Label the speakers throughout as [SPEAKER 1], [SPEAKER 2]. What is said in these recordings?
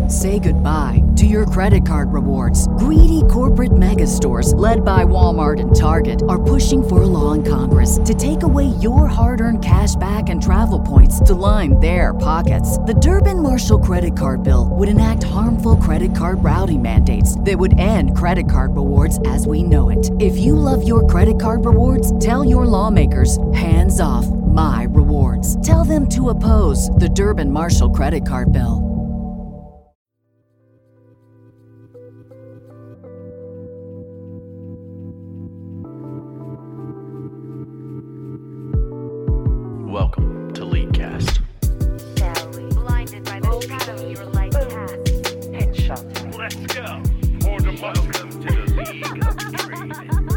[SPEAKER 1] Say goodbye to your credit card rewards. Greedy corporate mega stores, led by Walmart and Target, are pushing for a law in Congress to take away your hard-earned cash back and travel points to line their pockets. The Durbin-Marshall credit card bill would enact harmful credit card routing mandates that would end credit card rewards as we know it. If you love your credit card rewards, tell your lawmakers, hands off my rewards. Tell them to oppose the Durbin-Marshall credit card bill.
[SPEAKER 2] Welcome to Leaguecast.
[SPEAKER 3] Blinded by the shadow your light cast.
[SPEAKER 4] Headshot.
[SPEAKER 2] Let's go. Welcome to the League of Dreaming.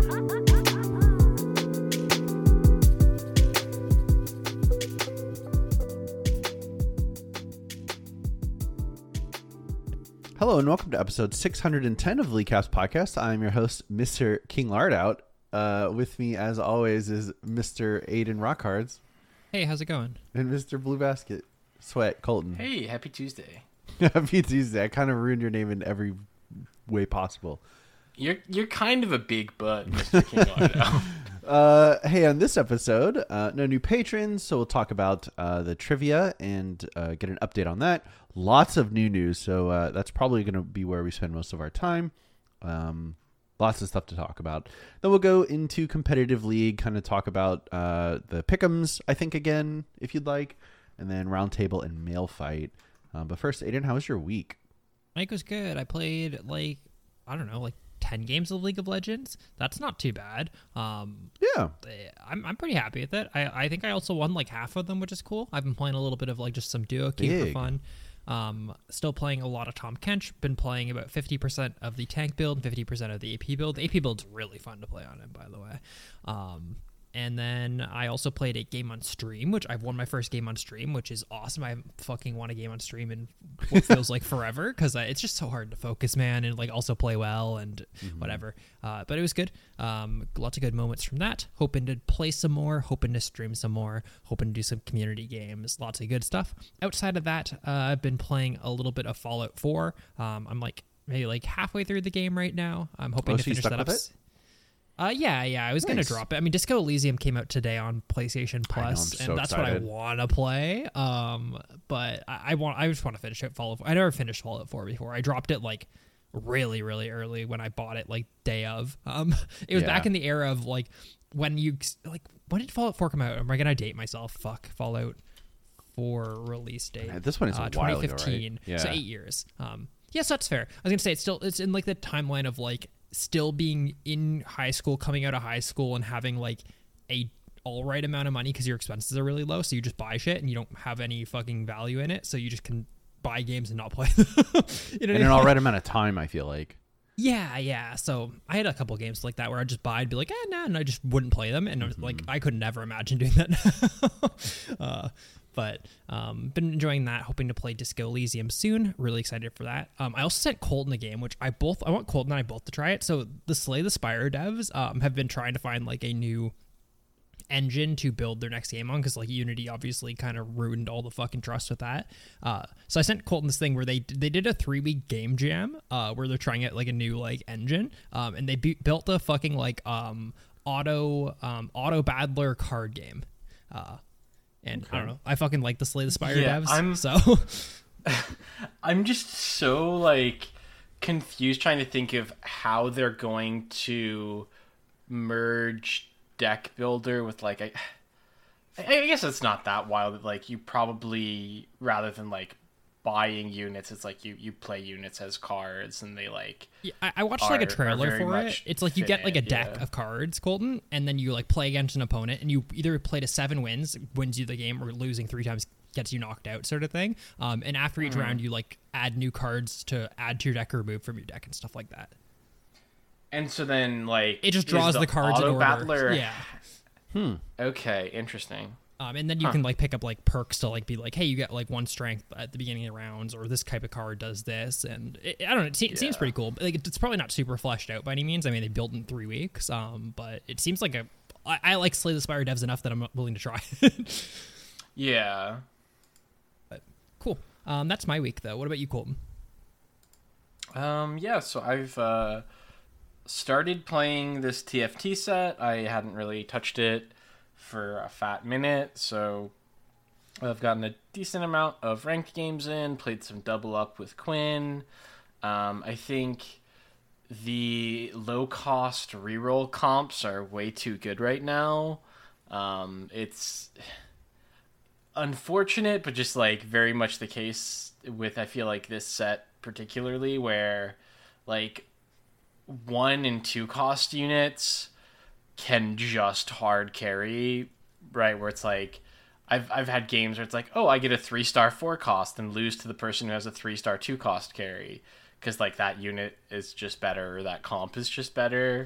[SPEAKER 5] Hello and welcome to episode 610 of Leaguecast Podcast. I'm your host, Mr. King Lardout. With me, as always, is Mr. Aiden Rockhards.
[SPEAKER 6] Hey, how's it going?
[SPEAKER 5] And Mr. Blue Basket Sweat Colton.
[SPEAKER 4] Hey, happy Tuesday.
[SPEAKER 5] Happy Tuesday. I kind of ruined your name in every way possible.
[SPEAKER 4] You're kind of a big butt, Mr. King Lardo.
[SPEAKER 5] Hey, on this episode, no new patrons, so we'll talk about the trivia and get an update on that. Lots of new news, so that's probably going to be where we spend most of our time. Lots of stuff to talk about. Then we'll go into competitive league, kind of talk about the pick'ems, I think, again, if you'd like, and then roundtable and mail fight. But first, Aiden, how was your week?
[SPEAKER 6] Mike was good. I played, 10 games of League of Legends. That's not too bad.
[SPEAKER 5] Yeah.
[SPEAKER 6] I'm pretty happy with it. I think I also won half of them, which is cool. I've been playing a little bit of just some duo queue for fun. Still playing a lot of Tahm Kench. Been playing about 50% of the tank build, 50% of the AP build. The AP build's really fun to play on him, by the way. And then I also played a game on stream, which I've won my first game on stream, which is awesome. I haven't fucking won a game on stream in what feels like forever, because it's just so hard to focus, man, and also play well and whatever. But it was good. Lots of good moments from that. Hoping to play some more, hoping to stream some more, hoping to do some community games. Lots of good stuff. Outside of that, I've been playing a little bit of Fallout 4. I'm maybe halfway through the game right now. I'm hoping to finish that up. Yeah, I was going to drop it. I mean, Disco Elysium came out today on PlayStation Plus, and that's excited. What I want to play. But I just want to finish it. Fallout 4. I never finished Fallout 4 before. I dropped it really, really early when I bought it, day of. It was back in the era of when you when did Fallout 4 come out? Am I going to date myself? Fuck, Fallout 4 release date.
[SPEAKER 5] This one is a while ago,
[SPEAKER 6] 2015.
[SPEAKER 5] right? Yeah.
[SPEAKER 6] So 8 years. Yes, that's fair. I was going to say it's in the timeline of still being in high school, coming out of high school, and having a all right amount of money because your expenses are really low, so you just buy shit and you don't have any fucking value in it, so you just can buy games and not play them.
[SPEAKER 5] In an all right amount of time, I feel like.
[SPEAKER 6] Yeah. So I had a couple games like that where I'd just buy, I'd be like, nah, and I just wouldn't play them, and I was I could never imagine doing that. But been enjoying that, hoping to play Disco Elysium soon. Really excited for that. I also sent Colton a game, which I want Colton and I both to try it. So the Slay the Spire devs have been trying to find a new engine to build their next game on, because Unity obviously kind of ruined all the fucking trust with that. So I sent Colton this thing where they did a 3-week game jam where they're trying out a new engine, and they built a fucking auto battler card game. And okay. I don't know. I fucking like the Slay the Spire devs.
[SPEAKER 4] I'm just so confused trying to think of how they're going to merge deck builder with I guess it's not that wild. You probably, rather than buying units, it's you play units as cards, and they
[SPEAKER 6] Yeah, I watched a trailer for it. It's you get a deck of cards, Colton, and then you play against an opponent, and you either play to 7 wins you the game, or losing 3 times gets you knocked out, sort of thing. And after each round, you add new cards to add to your deck or remove from your deck and stuff like that.
[SPEAKER 4] And so then
[SPEAKER 6] it just draws the cards in order.
[SPEAKER 4] Battler...
[SPEAKER 6] Yeah.
[SPEAKER 4] Okay, interesting.
[SPEAKER 6] And then you can pick up perks to be hey, you get 1 strength at the beginning of the rounds, or this type of card does this, and I don't know. It seems pretty cool. But, it's probably not super fleshed out by any means. I mean, they built in 3 weeks. But it seems I like Slay the Spire devs enough that I'm willing to try.
[SPEAKER 4] Yeah.
[SPEAKER 6] But cool. That's my week though. What about you, Colton?
[SPEAKER 4] Yeah, so I've started playing this TFT set. I hadn't really touched it for a fat minute, so I've gotten a decent amount of ranked games in, played some double up with Quinn. I think the low-cost reroll comps are way too good right now. It's unfortunate, but just like very much the case with, I feel like, this set particularly, where like 1 and 2 cost units can just hard carry, right? Where it's like I've had games where it's like, oh, I get a 3-star 4 cost and lose to the person who has a 3-star 2 cost carry because like that unit is just better or that comp is just better,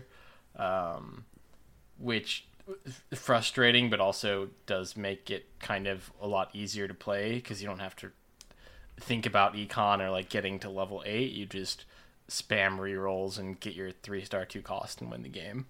[SPEAKER 4] which frustrating, but also does make it kind of a lot easier to play because you don't have to think about econ or like getting to level 8. You just spam rerolls and get your 3-star 2 cost and win the game.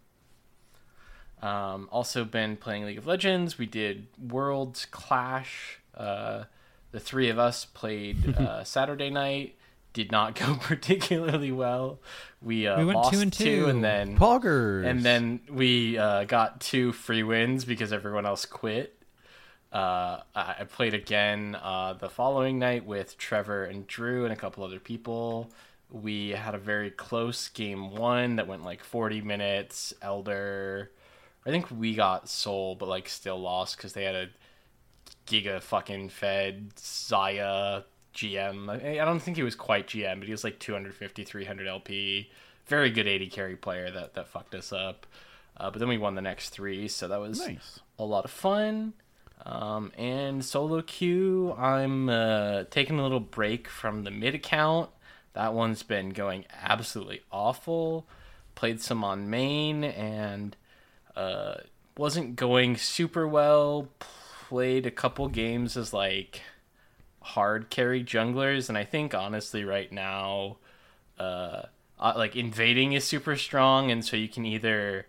[SPEAKER 4] Also been playing League of Legends. We did Worlds Clash. The 3 of us played Saturday night. Did not go particularly well. We
[SPEAKER 6] went
[SPEAKER 4] lost
[SPEAKER 6] 2-2.
[SPEAKER 4] and then
[SPEAKER 5] Poggers.
[SPEAKER 4] and then we got 2 free wins because everyone else quit. I played again the following night with Trevor and Drew and a couple other people. We had a very close game 1 that went like 40 minutes. Elder, I think we got Soul, but like still lost because they had a giga fucking fed Zaya GM. I don't think he was quite GM, but he was like 250, 300 LP. Very good 80 carry player that fucked us up. But then we won the next 3, so that was
[SPEAKER 5] Nice.
[SPEAKER 4] a lot of fun. And solo queue, I'm taking a little break from the mid account. That one's been going absolutely awful. Played some on main and wasn't going super well. Played a couple games as like hard carry junglers, and I think honestly right now like invading is super strong, and so you can either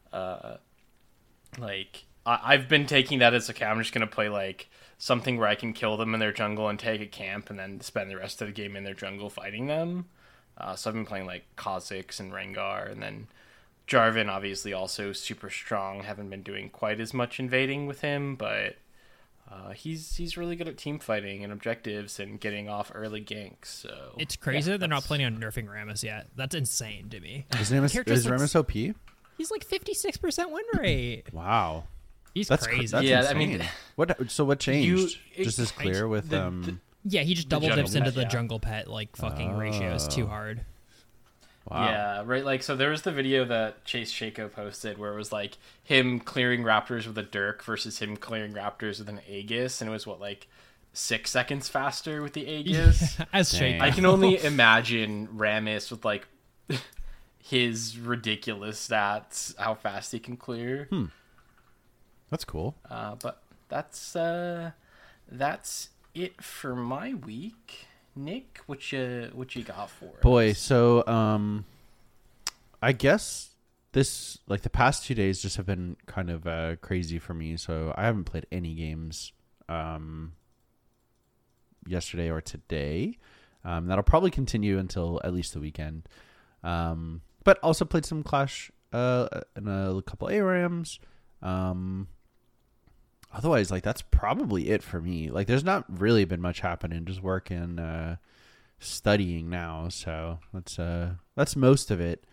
[SPEAKER 4] like I've been taking that as, okay, I'm just going to play like something where I can kill them in their jungle and take a camp and then spend the rest of the game in their jungle fighting them. So I've been playing like Kha'Zix and Rengar, and then Jarvan obviously also super strong. Haven't been doing quite as much invading with him, but he's really good at team fighting and objectives and getting off early ganks. So
[SPEAKER 6] It's crazy
[SPEAKER 4] yeah,
[SPEAKER 6] they're not
[SPEAKER 4] that's-
[SPEAKER 6] planning on nerfing Rammus yet. That's insane to me.
[SPEAKER 5] His name is
[SPEAKER 6] Character's like-
[SPEAKER 5] Remus OP?
[SPEAKER 6] He's like 56% win rate.
[SPEAKER 5] Wow.
[SPEAKER 6] He's
[SPEAKER 5] That's
[SPEAKER 6] crazy.
[SPEAKER 5] That's
[SPEAKER 4] Yeah,
[SPEAKER 5] insane.
[SPEAKER 4] I mean-
[SPEAKER 5] what changed? Just as
[SPEAKER 4] I-
[SPEAKER 5] clear with
[SPEAKER 4] the-
[SPEAKER 6] Yeah, he just double
[SPEAKER 4] jungle
[SPEAKER 6] dips into
[SPEAKER 4] pet,
[SPEAKER 6] the
[SPEAKER 4] yeah.
[SPEAKER 6] jungle pet like fucking ratio is too hard.
[SPEAKER 5] wow.
[SPEAKER 4] Yeah, right. Like, so there was the video that Chase Shako posted where it was like him clearing raptors with a Dirk versus him clearing raptors with an Aegis, and it was what, like 6 seconds faster with the Aegis.
[SPEAKER 6] As
[SPEAKER 5] Dang.
[SPEAKER 6] Shake.
[SPEAKER 4] I can only imagine Rammus with like his ridiculous stats, how fast he can clear.
[SPEAKER 5] That's cool.
[SPEAKER 4] But that's it for my week. Nick, what you got for us?
[SPEAKER 5] Boy, so I guess this, like, the past 2 days just have been kind of crazy for me. So I haven't played any games yesterday or today. That'll probably continue until at least the weekend. But also played some Clash and a couple ARAMs. Otherwise, like, that's probably it for me. Like, there's not really been much happening. Just work and studying now. So that's most of it.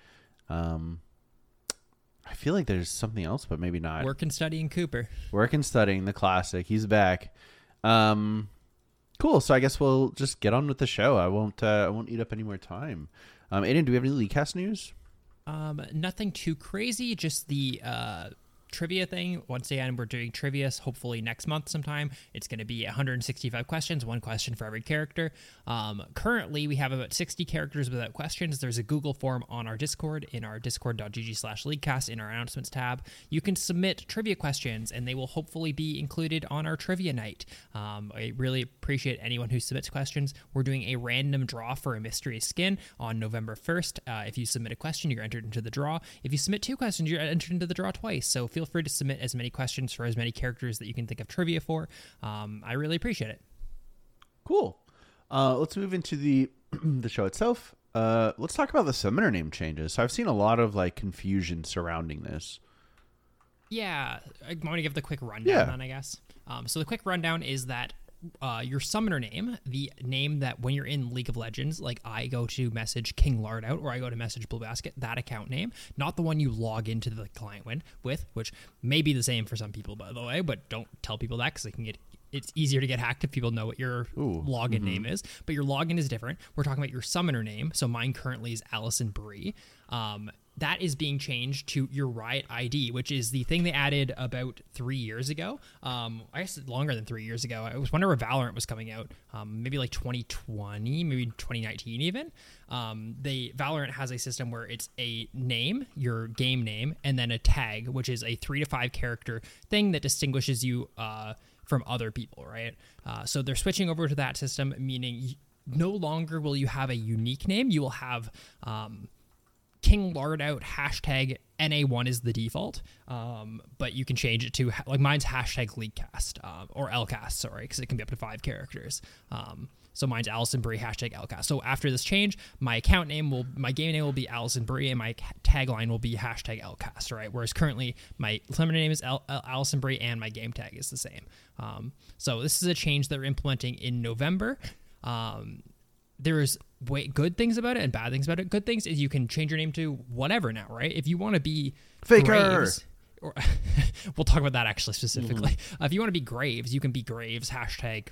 [SPEAKER 5] I feel like there's something else, but maybe not.
[SPEAKER 6] Work and studying Cooper.
[SPEAKER 5] Work and studying, the classic. He's back. Cool. So I guess we'll just get on with the show. I won't eat up any more time. Aiden, do we have any LeagueCast news?
[SPEAKER 6] Nothing too crazy, just the trivia thing. Once again, we're doing trivia hopefully next month sometime. It's going to be 165 questions, 1 question for every character. Currently, we have about 60 characters without questions. There's a Google form on our Discord in our discord.gg/leaguecast in our announcements tab. You can submit trivia questions, and they will hopefully be included on our trivia night. I really appreciate anyone who submits questions. We're doing a random draw for a mystery skin on November 1st. If you submit a question, you're entered into the draw. If you submit 2 questions, you're entered into the draw twice. So feel free to submit as many questions for as many characters that you can think of trivia for. I really appreciate it.
[SPEAKER 5] Cool. Let's move into the the show itself. let's talk about the summoner name changes. So I've seen a lot of like confusion surrounding this.
[SPEAKER 6] Yeah, I want to give the quick rundown then, I guess. So the quick rundown is that your summoner name, the name that when you're in League of Legends, like I go to message King Lardout or I go to message Blue Basket, that account name, not the one you log into the client with, which may be the same for some people, by the way, but don't tell people that because it's easier to get hacked if people know what your login name is. But your login is different. We're talking about your summoner name. So mine currently is Allison Brie. That is being changed to your Riot ID, which is the thing they added about 3 years ago. I guess longer than 3 years ago. I was wondering where Valorant was coming out. Maybe like 2020, maybe 2019 even. Valorant has a system where it's a name, your game name, and then a tag, which is a 3 to 5 character thing that distinguishes you from other people, right? So they're switching over to that system, meaning no longer will you have a unique name. You will have King Lardout hashtag NA1 is the default, but you can change it to, like mine's hashtag LeagueCast, or LCast, sorry, because it can be up to 5 characters. So mine's Allison Brie hashtag LCast. So after this change, my game name will be Allison Brie, and my tagline will be hashtag LCast, right? Whereas currently my summoner name is Allison Brie, and my game tag is the same. So this is a change that we're implementing in November. There's good things about it and bad things about it. Good things is you can change your name to whatever now, right? If you want to be
[SPEAKER 5] Faker,
[SPEAKER 6] Graves, or we'll talk about that actually specifically. If you want to be Graves, you can be Graves hashtag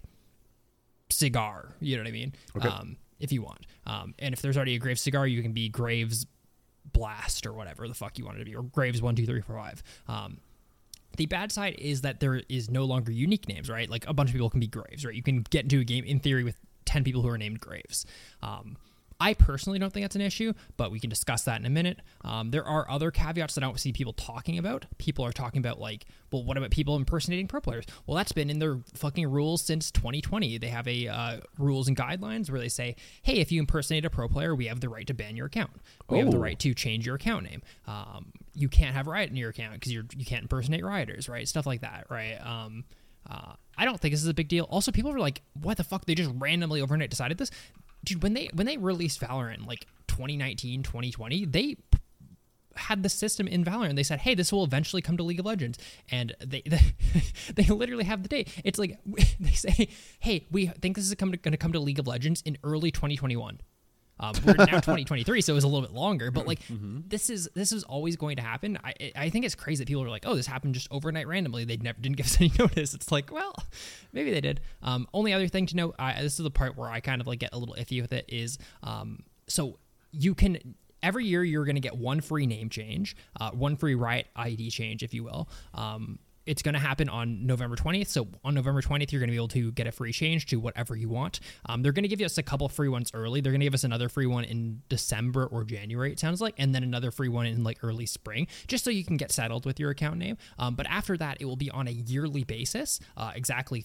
[SPEAKER 6] cigar. You know what I mean?
[SPEAKER 5] Okay.
[SPEAKER 6] If you want. And if there's already a Graves cigar, you can be Graves Blast or whatever the fuck you want it to be, or Graves 1 2 3 4 5. The bad side is that there is no longer unique names, right? Like a bunch of people can be Graves, right? You can get into a game in theory with 10 people who are named Graves. I personally don't think that's an issue, but we can discuss that in a minute. There are other caveats that I don't see people talking about. People are talking about like, well, what about people impersonating pro players? Well, that's been in their fucking rules since 2020. They have a rules and guidelines where they say, hey, if you impersonate a pro player, we have the right to ban your account. We have the right to change your account name. You can't have Riot in your account because you can't impersonate rioters, right? Stuff like that, right? I don't think this is a big deal. Also, people were like, what the fuck? They just randomly overnight decided this? Dude, when they released Valorant in like 2019, 2020, they had the system in Valorant. They said, hey, this will eventually come to League of Legends. And they literally have the date. It's like, they say, hey, we think this is going to come to League of Legends in early 2021. We're now 2023, so it was a little bit longer, but like this is always going to happen. I think it's crazy that people are like, oh, this happened just overnight randomly. They didn't give us any notice. It's like, well, maybe they did. Only other thing to note, this is the part where I kind of like get a little iffy with it is, so you can every year you're going to get one free name change, one free Riot ID change, if you will. It's going to happen on November 20th. So on November 20th, you're going to be able to get a free change to whatever you want. They're going to give us a couple free ones early. They're going to give us another free one in December or January, it sounds like, and then another free one in like early spring, just so you can get settled with your account name. But after that, it will be on a yearly basis, exactly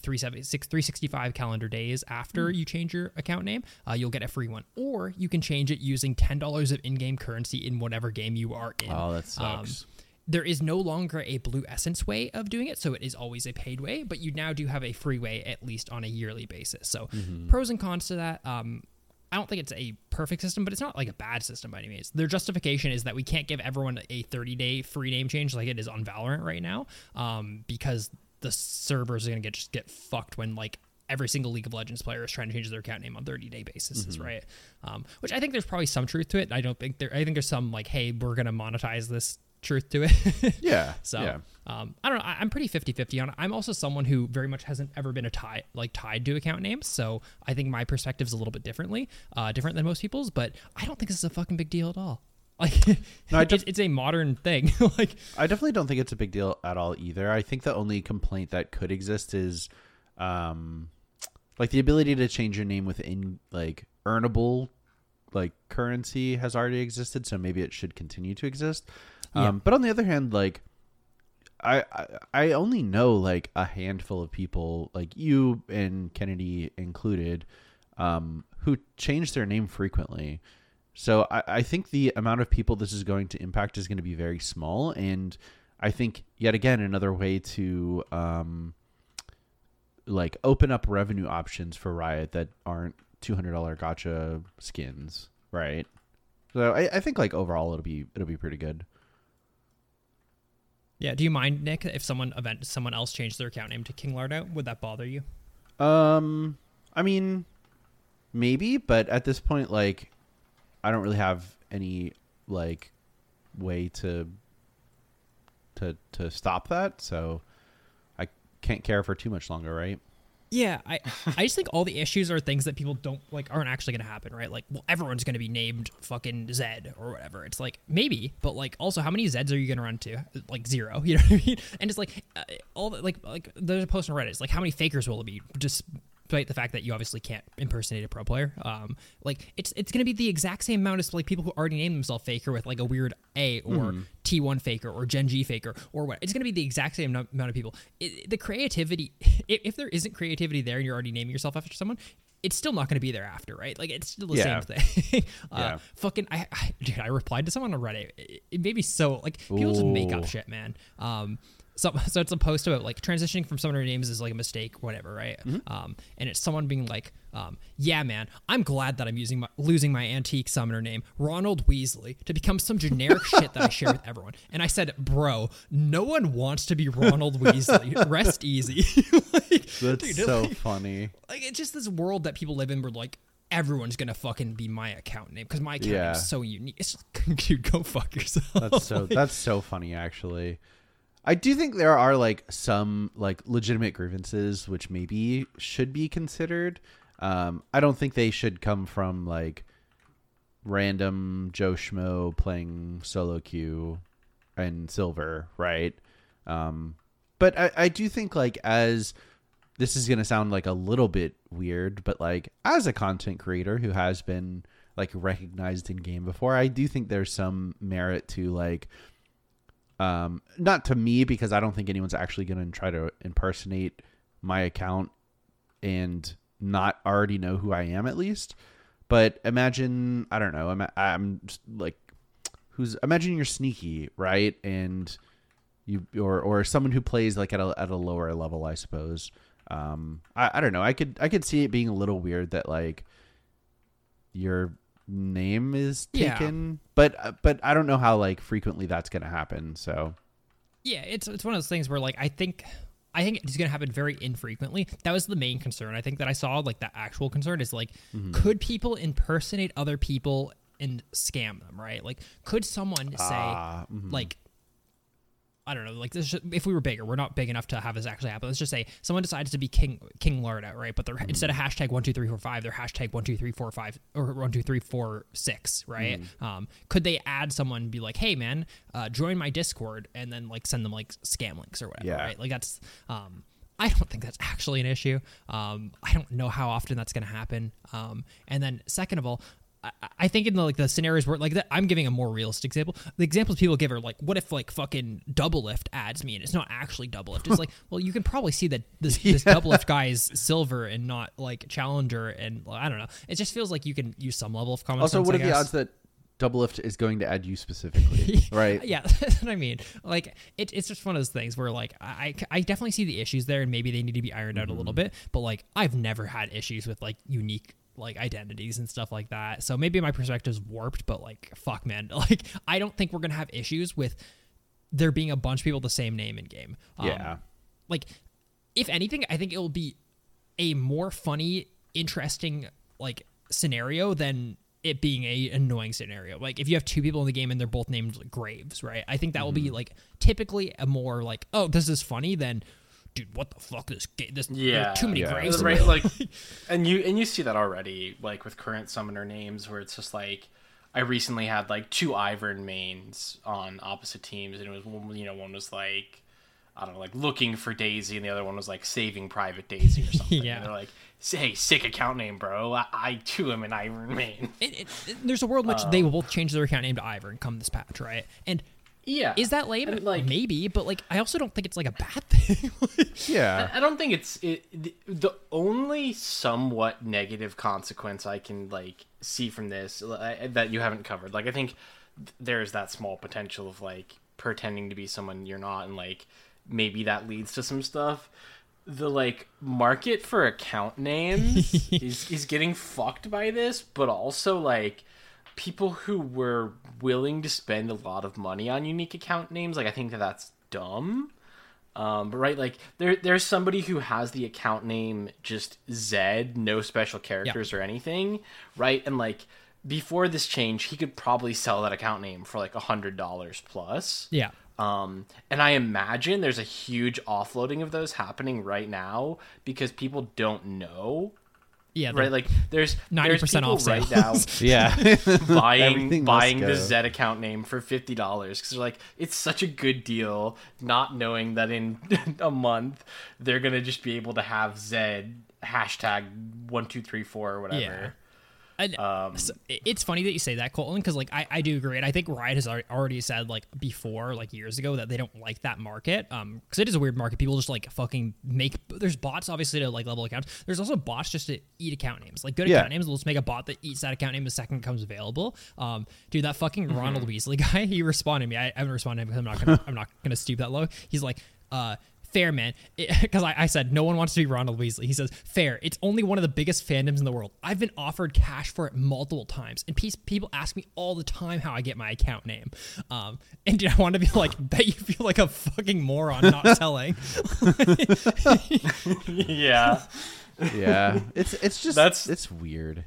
[SPEAKER 6] 365 calendar days after you change your account name. You'll get a free one, or you can change it using $10 of in-game currency in whatever game you are in.
[SPEAKER 5] Oh, that sucks.
[SPEAKER 6] There is no longer a Blue Essence way of doing it, so it is always a paid way, but you now do have a free way, at least on a yearly basis. So pros and cons to that. I don't think it's a perfect system, but it's not like a bad system by any means. Their justification is that we can't give everyone a 30-day free name change like it is on Valorant right now, because the servers are going to just get fucked when like every single League of Legends player is trying to change their account name on 30-day basis, right? Which I think there's probably some truth to it. I think there's some like, hey, we're going to monetize this truth to it.
[SPEAKER 5] Yeah.
[SPEAKER 6] So
[SPEAKER 5] yeah.
[SPEAKER 6] I don't know. I'm pretty 50-50 on it. I'm also someone who very much hasn't ever been tied to account names. So I think my perspective is a little bit different than most people's, but I don't think this is a fucking big deal at all. Like, no, it's a modern thing. Like,
[SPEAKER 5] I definitely don't think it's a big deal at all either. I think the only complaint that could exist is, like the ability to change your name within like earnable, like currency has already existed. So maybe it should continue to exist. But on the other hand, like I only know like a handful of people, like you and Kennedy included, who change their name frequently. So I think the amount of people this is going to impact is going to be very small. And I think yet again, another way to like open up revenue options for Riot that aren't $200 gacha skins. right? So I think like overall it'll be pretty good.
[SPEAKER 6] Yeah. Do you mind, Nick, if someone else changed their account name to King Lardo? Would that bother you?
[SPEAKER 5] I mean, maybe, but at this point, like, I don't really have any like way to stop that, so I can't care for too much longer, right?
[SPEAKER 6] Yeah, I just think all the issues are things that people aren't actually going to happen, right? Like, well, everyone's going to be named fucking Zed or whatever. It's like, maybe, but like, also, how many Zeds are you going to run to? Like 0, you know what I mean? And it's like, all the, like there's a post on Reddit. It's like, how many fakers will it be? Just despite the fact that you obviously can't impersonate a pro player. Like it's going to be the exact same amount as like people who already named themselves Faker with like a weird A or T1 Faker or Gen G Faker or what. It's going to be the exact same amount of people. The creativity, if there isn't creativity there and you're already naming yourself after someone, it's still not going to be there after, right? Like, it's still the same thing. Fucking, I replied to someone on Reddit. It made me so, like, people just make up shit, man. So it's a post about like transitioning from summoner names is like a mistake, whatever, right? And it's someone being like, yeah, man, I'm glad that I'm losing my antique summoner name, Ronald Weasley, to become some generic shit that I share with everyone. And I said, bro, no one wants to be Ronald Weasley. Rest easy. Like,
[SPEAKER 5] that's
[SPEAKER 6] dude,
[SPEAKER 5] so
[SPEAKER 6] like,
[SPEAKER 5] funny.
[SPEAKER 6] Like, it's just this world that people live in where like everyone's gonna fucking be my account name because my account name is so unique. It's just, dude, go fuck yourself.
[SPEAKER 5] That's so funny, actually. I do think there are like some like legitimate grievances which maybe should be considered. I don't think they should come from like random Joe Schmo playing solo queue and silver, right? But I do think like, as this is going to sound like a little bit weird, but like as a content creator who has been like recognized in game before, I do think there's some merit to like, not to me, because I don't think anyone's actually going to try to impersonate my account and not already know who I am, at least. But imagine, I don't know, I'm just like, imagine you're sneaky, right? And you, or someone who plays like at a lower level, I suppose. I don't know. I could see it being a little weird that like your name is taken, but I don't know how like frequently that's going to happen. So
[SPEAKER 6] yeah, it's one of those things where like I think it's going to happen very infrequently. That was the main concern I think that I saw. Like, the actual concern is like, could people impersonate other people and scam them, right? Like, could someone say like, I don't know, like this, if we were bigger, we're not big enough to have this actually happen. Let's just say someone decides to be King Lardo, right? But they're instead of hashtag 12345, they're hashtag 12345 or 12346, right? Could they add someone and be like, hey man, join my Discord, and then like send them like scam links or whatever, right? Like that's I don't think that's actually an issue. I don't know how often that's going to happen. And then second of all, I think in the scenarios where like that, I'm giving a more realistic example. The examples people give are like, what if like fucking Doublelift adds me and it's not actually Doublelift? It's like, well, you can probably see that this Doublelift guy is silver and not like challenger, and I don't know. It just feels like you can use some level of common sense.
[SPEAKER 5] Also, what are the odds that Doublelift is going to add you specifically? Right?
[SPEAKER 6] Yeah, that's what I mean. Like, it's just one of those things where like I definitely see the issues there, and maybe they need to be ironed out a little bit. But like, I've never had issues with like unique like identities and stuff like that. So maybe my perspective's warped, but like, fuck man, like I don't think we're gonna have issues with there being a bunch of people with the same name in game. Like, if anything, I think it will be a more funny, interesting like scenario than it being a annoying scenario. Like, if you have two people in the game and they're both named like Graves, right? I think that will be like typically a more like, oh, this is funny than, dude, what the fuck? There are too many Graves,
[SPEAKER 4] right? Like, and you see that already, like with current summoner names, where it's just like, I recently had like 2 Ivern mains on opposite teams, and it was, you know, one was like, I don't know, like looking for Daisy, and the other one was like saving Private Daisy or something. And they're like, hey, sick account name, bro. I too am an Ivern main.
[SPEAKER 6] There's a world in which they will both change their account name to Ivern come this patch, right? And
[SPEAKER 4] yeah,
[SPEAKER 6] is that lame? And like, maybe, but like, I also don't think it's like a bad thing.
[SPEAKER 5] Yeah,
[SPEAKER 4] I don't think it's the only somewhat negative consequence I can like see from this that you haven't covered. Like, I think there's that small potential of like pretending to be someone you're not, and like maybe that leads to some stuff. The like market for account names is getting fucked by this, but also like, people who were willing to spend a lot of money on unique account names, like I think that's dumb. But right, like there's somebody who has the account name just Zed, no special characters or anything, right? And like before this change, he could probably sell that account name for like $100 plus.
[SPEAKER 6] Yeah.
[SPEAKER 4] And I imagine there's a huge offloading of those happening right now because people don't know.
[SPEAKER 6] Yeah,
[SPEAKER 4] right. Like there's
[SPEAKER 6] 90%
[SPEAKER 4] people
[SPEAKER 6] off
[SPEAKER 4] right
[SPEAKER 6] sales.
[SPEAKER 4] now
[SPEAKER 5] Yeah.
[SPEAKER 4] buying
[SPEAKER 5] must
[SPEAKER 4] the
[SPEAKER 5] go.
[SPEAKER 4] Zed account name for $50 because they're like, it's such a good deal, not knowing that in a month they're gonna just be able to have Zed #1234 or whatever.
[SPEAKER 6] Yeah. And so it's funny that you say that, Colton, because like I do agree, and I think Riot has already said like before, like years ago, that they don't like that market, because it is a weird market. People just like fucking make. There's bots obviously to like level accounts. There's also bots just to eat account names. Like good account names, they'll just make a bot that eats that account name the second it comes available. Dude, that fucking Ronald Weasley guy, he responded to me. I haven't responded to him because I'm not gonna stoop that low. He's like, fair, man, because I said no one wants to be Ronald Weasley. He says, fair, it's only one of the biggest fandoms in the world. I've been offered cash for it multiple times, and people ask me all the time how I get my account name. And dude, I want to be like, bet you feel like a fucking moron not telling.
[SPEAKER 4] Yeah.
[SPEAKER 5] Yeah. It's just it's weird.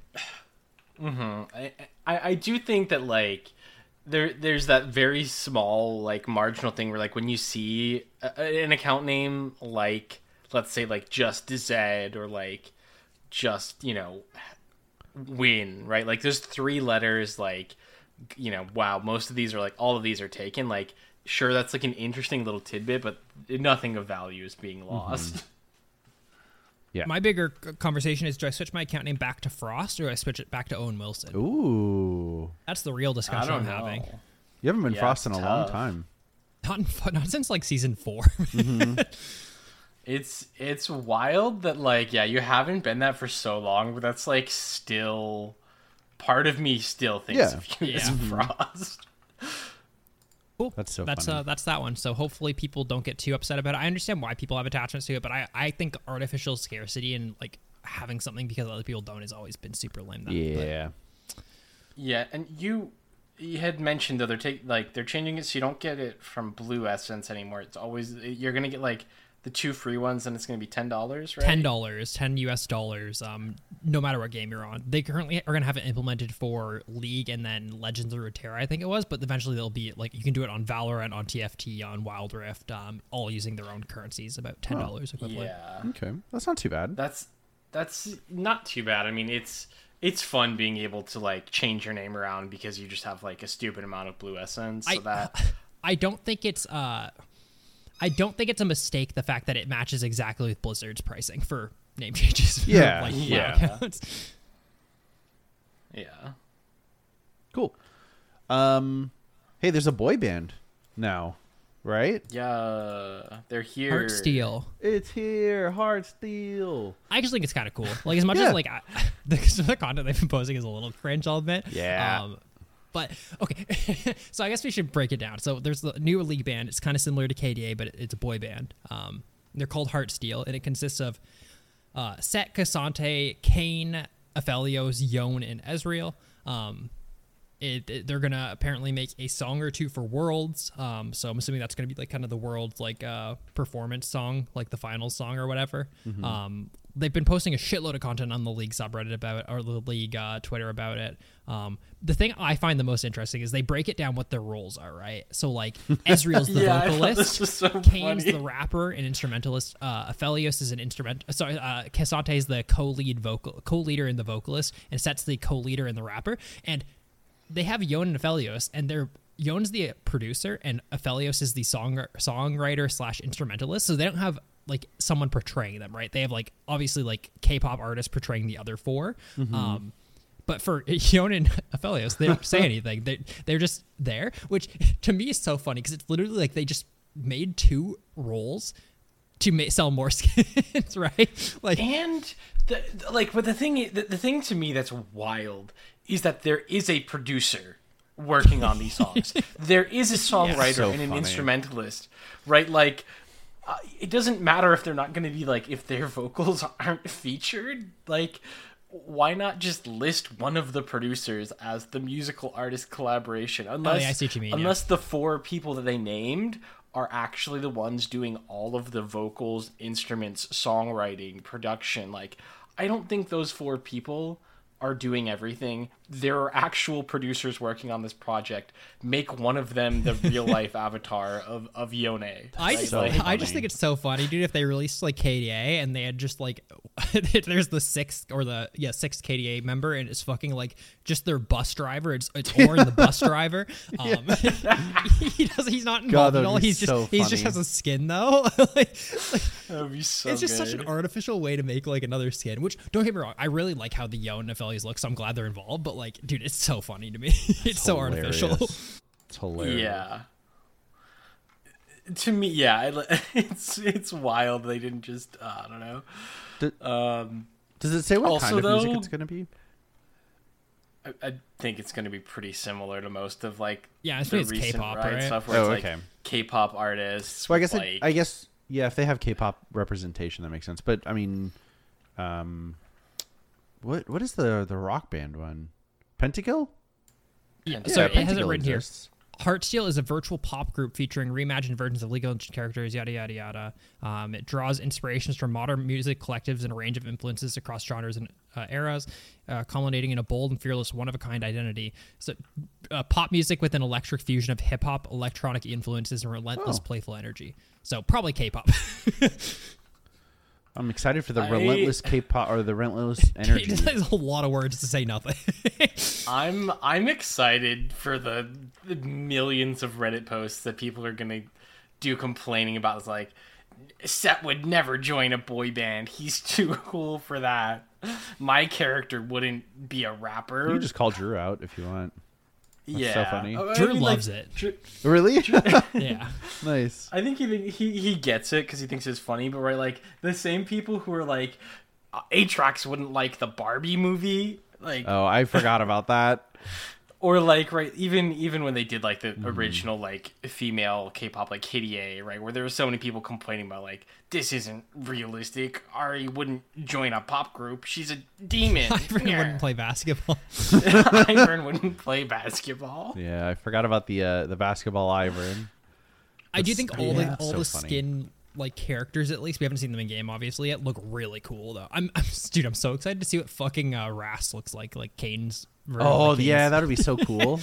[SPEAKER 4] I do think that like there's that very small like marginal thing where like when you see an account name like let's say like just Zed or like just Win, right? Like there's 3 letters, like wow, most of these are like all of these are taken. Like sure, that's like an interesting little tidbit, but nothing of value is being lost.
[SPEAKER 5] Yeah.
[SPEAKER 6] My bigger conversation is, do I switch my account name back to Frost or do I switch it back to Owen Wilson?
[SPEAKER 5] Ooh.
[SPEAKER 6] That's the real
[SPEAKER 4] I
[SPEAKER 6] discussion
[SPEAKER 4] don't
[SPEAKER 6] I'm
[SPEAKER 4] know.
[SPEAKER 6] having.
[SPEAKER 5] You haven't been
[SPEAKER 4] Yeah,
[SPEAKER 5] Frost in a
[SPEAKER 4] it's
[SPEAKER 5] long
[SPEAKER 4] tough.
[SPEAKER 5] time.
[SPEAKER 6] Not since like season 4.
[SPEAKER 4] It's wild that like you haven't been that for so long, but that's like still part of me still thinks of you as Frost.
[SPEAKER 6] Cool.
[SPEAKER 5] That's so
[SPEAKER 6] that's
[SPEAKER 5] funny.
[SPEAKER 6] that's that one. So hopefully people don't get too upset about it. I understand why people have attachments to it, but I think artificial scarcity and like having something because other people don't has always been super lame.
[SPEAKER 5] Yeah.
[SPEAKER 4] Yeah, and you had mentioned though they're changing it so you don't get it from Blue Essence anymore. It's always you're gonna get like the 2 free ones, and it's gonna be $10, right?
[SPEAKER 6] $10 US. No matter what game you're on. They currently are gonna have it implemented for League and then Legends of Runeterra, I think it was, but eventually they'll be like you can do it on Valorant, on TFT, on Wild Rift, all using their own currencies, about $10 equivalent.
[SPEAKER 4] Yeah,
[SPEAKER 5] Okay. That's not too bad.
[SPEAKER 4] that's not too bad. I mean, it's fun being able to like change your name around because you just have like a stupid amount of Blue Essence. So
[SPEAKER 6] I don't think it's a mistake the fact that it matches exactly with Blizzard's pricing for name changes. For,
[SPEAKER 5] Yeah,
[SPEAKER 6] like,
[SPEAKER 5] yeah.
[SPEAKER 6] WoW accounts.
[SPEAKER 4] yeah.
[SPEAKER 5] Cool. Hey, there's a boy band now, right?
[SPEAKER 4] Yeah, they're here.
[SPEAKER 6] Heartsteel.
[SPEAKER 5] It's here, Heartsteel.
[SPEAKER 6] I actually think it's kind of cool. Like as much
[SPEAKER 5] Yeah.
[SPEAKER 6] as like the content they've been posting is a little cringe, I'll admit.
[SPEAKER 5] Yeah.
[SPEAKER 6] But okay, so I guess we should break it down. So there's the new league band. It's kind of similar to KDA, but it's a boy band. They're called Heartsteel, and it consists of Set, Cassante, Kane, Aphelios, Yone, and Ezreal. They're gonna apparently make a song or 2 for Worlds. So I'm assuming that's gonna be like kind of the Worlds like performance song, like the final song or whatever. They've been posting a shitload of content on the League subreddit about it, or the League Twitter about it. The thing I find the most interesting is they break it down what their roles are, right? So like Ezreal's the
[SPEAKER 4] Yeah, I thought
[SPEAKER 6] vocalist,
[SPEAKER 4] this was so
[SPEAKER 6] Kane's
[SPEAKER 4] funny.
[SPEAKER 6] the rapper and instrumentalist, Aphelios is an instrument. Sorry, Cassante is the co-leader and the vocalist, and Set's the co-leader and the rapper. And they have Yone and Aphelios, and Yone's the producer, and Aphelios is the songwriter / instrumentalist. So they don't have like someone portraying them, right? They have like obviously like K-pop artists portraying the other 4. But for Yone and Aphelios, they don't say anything. They're just there, which to me is so funny because it's literally like they just made 2 roles to sell more skins, right? Like,
[SPEAKER 4] And but the thing to me that's wild is that there is a producer working on these songs. There is a songwriter
[SPEAKER 5] So
[SPEAKER 4] and an
[SPEAKER 5] funny.
[SPEAKER 4] instrumentalist, right? Like, it doesn't matter if they're not going to be like if their vocals aren't featured. Like, why not just list one of the producers as the musical artist collaboration? Unless,
[SPEAKER 6] I see what you mean,
[SPEAKER 4] unless the 4 people that they named are actually the ones doing all of the vocals, instruments, songwriting, production. Like, I don't think those 4 people are doing everything. There are actual producers working on this project. Make one of them the real life avatar of Yone.
[SPEAKER 6] I just think it's so funny, dude. If they released like KDA and they had just like, there's the 6th KDA member and it's fucking like just their bus driver. It's Orin the bus driver. He's not involved at all. He just has a skin though.
[SPEAKER 4] That'd be so
[SPEAKER 6] it's just
[SPEAKER 4] good.
[SPEAKER 6] such an artificial way to make like another skin. Which, don't get me wrong, I really like how the Yon Nephili's look, so I'm glad they're involved. But like, dude, it's so funny to me. It's so artificial.
[SPEAKER 5] It's hilarious.
[SPEAKER 4] Yeah. To me, yeah, it's wild. They didn't just I don't know.
[SPEAKER 5] Does it say what
[SPEAKER 4] also,
[SPEAKER 5] kind of music
[SPEAKER 4] though,
[SPEAKER 5] it's going to be?
[SPEAKER 4] I think it's going to be pretty similar to most of like
[SPEAKER 6] I
[SPEAKER 4] the
[SPEAKER 6] think it's
[SPEAKER 4] recent
[SPEAKER 6] K-pop,
[SPEAKER 4] Riot
[SPEAKER 6] right?
[SPEAKER 4] stuff where it's
[SPEAKER 5] okay.
[SPEAKER 4] like K-pop artists.
[SPEAKER 5] Well, I guess
[SPEAKER 4] like,
[SPEAKER 5] I guess yeah, if they have K-pop representation, that makes sense. But I mean, what is the rock band one? Pentakill?
[SPEAKER 6] Yeah,
[SPEAKER 4] Yeah,
[SPEAKER 6] so it has it
[SPEAKER 5] Pentakill
[SPEAKER 6] written here.
[SPEAKER 5] exists.
[SPEAKER 6] Heartsteel is a virtual pop group featuring reimagined versions of League of Legends characters, yada, yada, yada. It draws inspirations from modern music collectives and a range of influences across genres and eras, culminating in a bold and fearless one-of-a-kind identity. So, pop music with an electric fusion of hip-hop, electronic influences, and relentless playful energy. So, probably K-pop.
[SPEAKER 5] I'm excited for the relentless K-pop or the relentless energy.
[SPEAKER 6] There's a lot of words to say nothing.
[SPEAKER 4] I'm excited for the millions of Reddit posts that people are gonna do complaining about. It's like, Set would never join a boy band. He's too cool for that. My character wouldn't be a rapper.
[SPEAKER 5] You can just call Drew out if you want. That's so funny.
[SPEAKER 6] Drew loves it.
[SPEAKER 5] Really?
[SPEAKER 6] Yeah.
[SPEAKER 5] Nice.
[SPEAKER 4] I think he gets it because he thinks it's funny, but right, like the same people who are like, Aatrox wouldn't like the Barbie movie, like,
[SPEAKER 5] Oh, I forgot about that.
[SPEAKER 4] or like, right, even when they did like the original like female K-pop like Kitty A, right, where there were so many people complaining about like, this isn't realistic. Ari wouldn't join a pop group. She's a demon.
[SPEAKER 6] Ivern wouldn't play basketball.
[SPEAKER 4] Ivern wouldn't play basketball.
[SPEAKER 5] Yeah, I forgot about the basketball Ivern.
[SPEAKER 6] I do think all
[SPEAKER 5] yeah,
[SPEAKER 6] the
[SPEAKER 5] so funny.
[SPEAKER 6] skin like characters, at least we haven't seen them in game obviously yet, look really cool though. I'm so excited to see what fucking Rast looks like Kane's version.
[SPEAKER 5] Oh
[SPEAKER 6] like
[SPEAKER 5] yeah,
[SPEAKER 6] Kane's.
[SPEAKER 5] that would be so cool.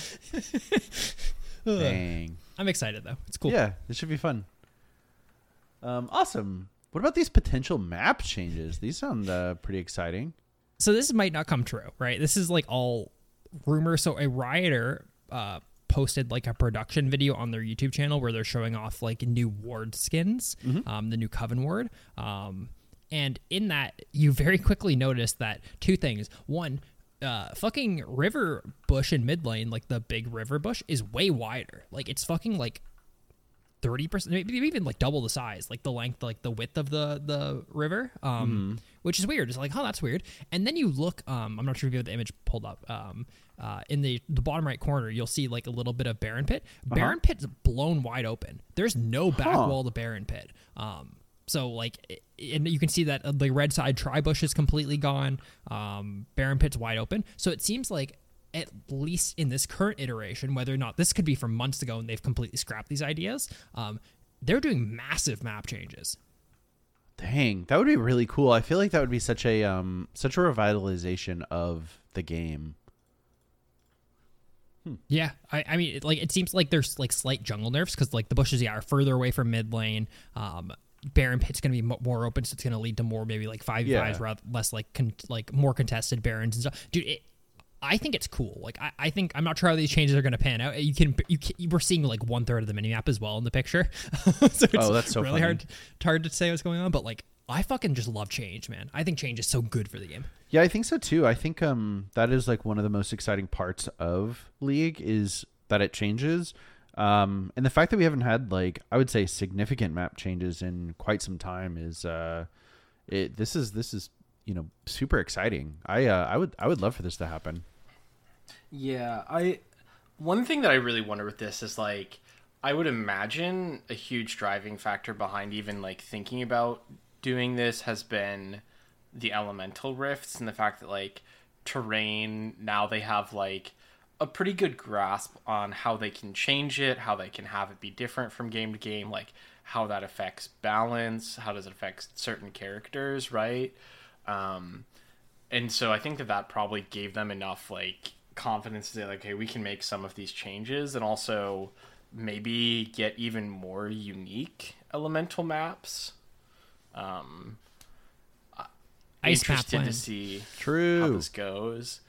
[SPEAKER 5] Dang.
[SPEAKER 6] I'm excited though. It's cool.
[SPEAKER 5] Yeah, this should be fun. Awesome. What about these potential map changes? These sound pretty exciting.
[SPEAKER 6] So this might not come true, right? This is like all rumor. So a rioter posted like a production video on their YouTube channel where they're showing off like new ward skins, the new Coven ward. And in that, you very quickly notice that two things. One, fucking river bush in mid lane, like the big river bush, is way wider. Like it's fucking like 30%, maybe even like double the size, like the length, like the width of the river, which is weird. It's like, oh, that's weird. And then you look, I'm not sure if you have the image pulled up. In the bottom right corner, you'll see like a little bit of Baron Pit. Baron Pit's blown wide open. There's no back wall to Baron Pit. So like, and you can see that the red side tri-bush is completely gone. Baron Pit's wide open. So it seems like, at least in this current iteration, whether or not this could be from months ago and they've completely scrapped these ideas, they're doing massive map changes.
[SPEAKER 5] Dang, that would be really cool. I feel like that would be such a revitalization of the game.
[SPEAKER 6] Yeah, I mean, it seems like there's like slight jungle nerfs because like the bushes are further away from mid lane. Baron Pit's going to be more open, so it's going to lead to more maybe like 5v5s, rather less like more contested Barons and stuff. Dude, I think it's cool. Like I think, I'm not sure how these changes are going to pan out. We're seeing like 1/3 of the minimap as well in the picture. So it's
[SPEAKER 5] that's so
[SPEAKER 6] really
[SPEAKER 5] funny.
[SPEAKER 6] hard to say what's going on. But like, I fucking just love change, man. I think change is so good for the game.
[SPEAKER 5] Yeah, I think so too. I think that is like one of the most exciting parts of League is that it changes. And the fact that we haven't had like, I would say, significant map changes in quite some time is this is super exciting. I would love for this to happen.
[SPEAKER 4] Yeah, one thing that I really wonder with this is like, I would imagine a huge driving factor behind even like thinking about doing this has been the elemental rifts and the fact that like terrain, now they have like a pretty good grasp on how they can change it, how they can have it be different from game to game, like how that affects balance, how does it affect certain characters, right? And so I think that probably gave them enough like confidence to say like, okay, we can make some of these changes and also maybe get even more unique elemental maps.
[SPEAKER 6] Ice map
[SPEAKER 4] Interested to
[SPEAKER 6] land.
[SPEAKER 4] see
[SPEAKER 5] True.
[SPEAKER 4] how this goes.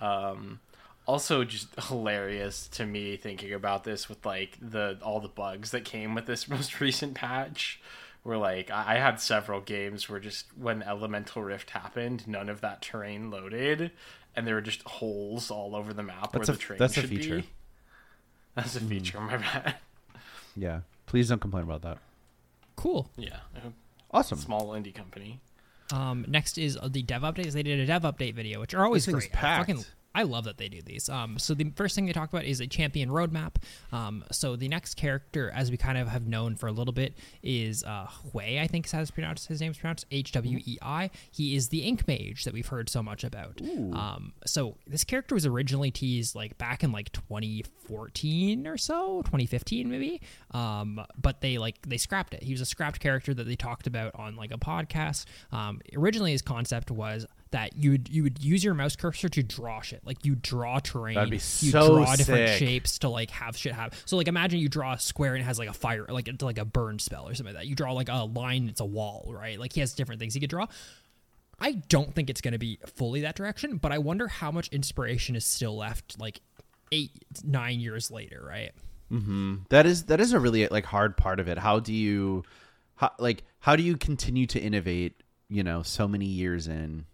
[SPEAKER 4] Also just hilarious to me thinking about this with like all the bugs that came with this most recent patch, where like I had several games where just when Elemental Rift happened, none of that terrain loaded, and there were just holes all over the map where the terrain
[SPEAKER 5] that's a
[SPEAKER 4] should
[SPEAKER 5] feature.
[SPEAKER 4] be. That's a feature, my bad.
[SPEAKER 5] Yeah. Please don't complain about that.
[SPEAKER 6] Cool.
[SPEAKER 4] Yeah.
[SPEAKER 5] Awesome.
[SPEAKER 4] Small indie company.
[SPEAKER 6] Next is the dev updates. They did a dev update video, which are always
[SPEAKER 5] This thing's
[SPEAKER 6] great.
[SPEAKER 5] packed.
[SPEAKER 6] I love that they do these. So the first thing they talk about is a champion roadmap. So the next character, as we kind of have known for a little bit, is Hui, I think is how it's pronounced. His name's pronounced Hwei. He is the Ink Mage that we've heard so much about. So this character was originally teased like back in like 2014 or so, 2015 maybe. But they scrapped it. He was a scrapped character that they talked about on like a podcast. Originally his concept was that you would use your mouse cursor to draw shit. Like you draw terrain.
[SPEAKER 5] That'd be
[SPEAKER 6] you
[SPEAKER 5] so
[SPEAKER 6] draw different
[SPEAKER 5] sick.
[SPEAKER 6] shapes to like have shit happen. So like imagine you draw a square and it has like a fire, like it's like a burn spell or something like that. You draw like a line, it's a wall, right? Like he has different things he could draw. I don't think it's going to be fully that direction, but I wonder how much inspiration is still left like 8-9 years later, right?
[SPEAKER 5] That is a really like hard part of it. How do you continue to innovate, so many years in?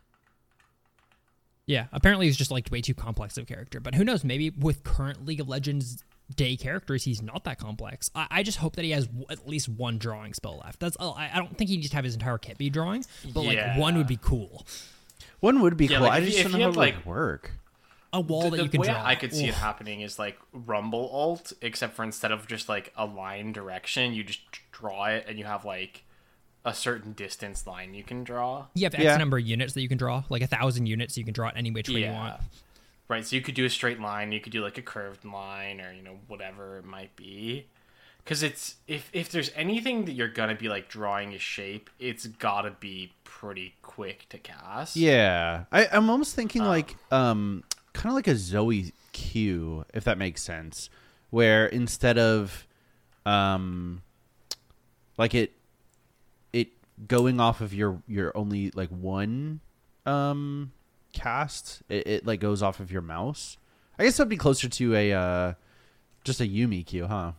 [SPEAKER 6] Yeah, apparently he's just like way too complex of a character, but who knows? Maybe with current League of Legends Day characters, he's not that complex. I just hope that he has at least one drawing spell left. That's all. I don't think he needs to have his entire kit be drawing, but like one would be cool.
[SPEAKER 5] One would be cool.
[SPEAKER 4] like,
[SPEAKER 5] I
[SPEAKER 4] if
[SPEAKER 5] just
[SPEAKER 4] you-
[SPEAKER 5] don't
[SPEAKER 4] if
[SPEAKER 5] know
[SPEAKER 4] you
[SPEAKER 5] how it
[SPEAKER 4] had,
[SPEAKER 5] would
[SPEAKER 4] like,
[SPEAKER 5] work.
[SPEAKER 6] A wall that
[SPEAKER 4] The
[SPEAKER 6] you can
[SPEAKER 4] way
[SPEAKER 6] draw.
[SPEAKER 4] I could see it
[SPEAKER 6] Ugh.
[SPEAKER 4] happening is like Rumble Alt, except for instead of just like a line direction, you just draw it and you have like a certain distance line you can draw.
[SPEAKER 6] You have X
[SPEAKER 5] Yeah.
[SPEAKER 6] number of units that you can draw, like 1,000 units. You can draw it any which way you want.
[SPEAKER 4] Right, so you could do a straight line, you could do like a curved line, or whatever it might be. Because it's if there's anything that you're gonna be like drawing a shape, it's gotta be pretty quick to cast.
[SPEAKER 5] Yeah, I'm almost thinking like kind of like a Zoe Q, if that makes sense, where instead of like it going off of your only like one cast, it like goes off of your mouse. I guess that'd be closer to a just a Yumi Q, huh?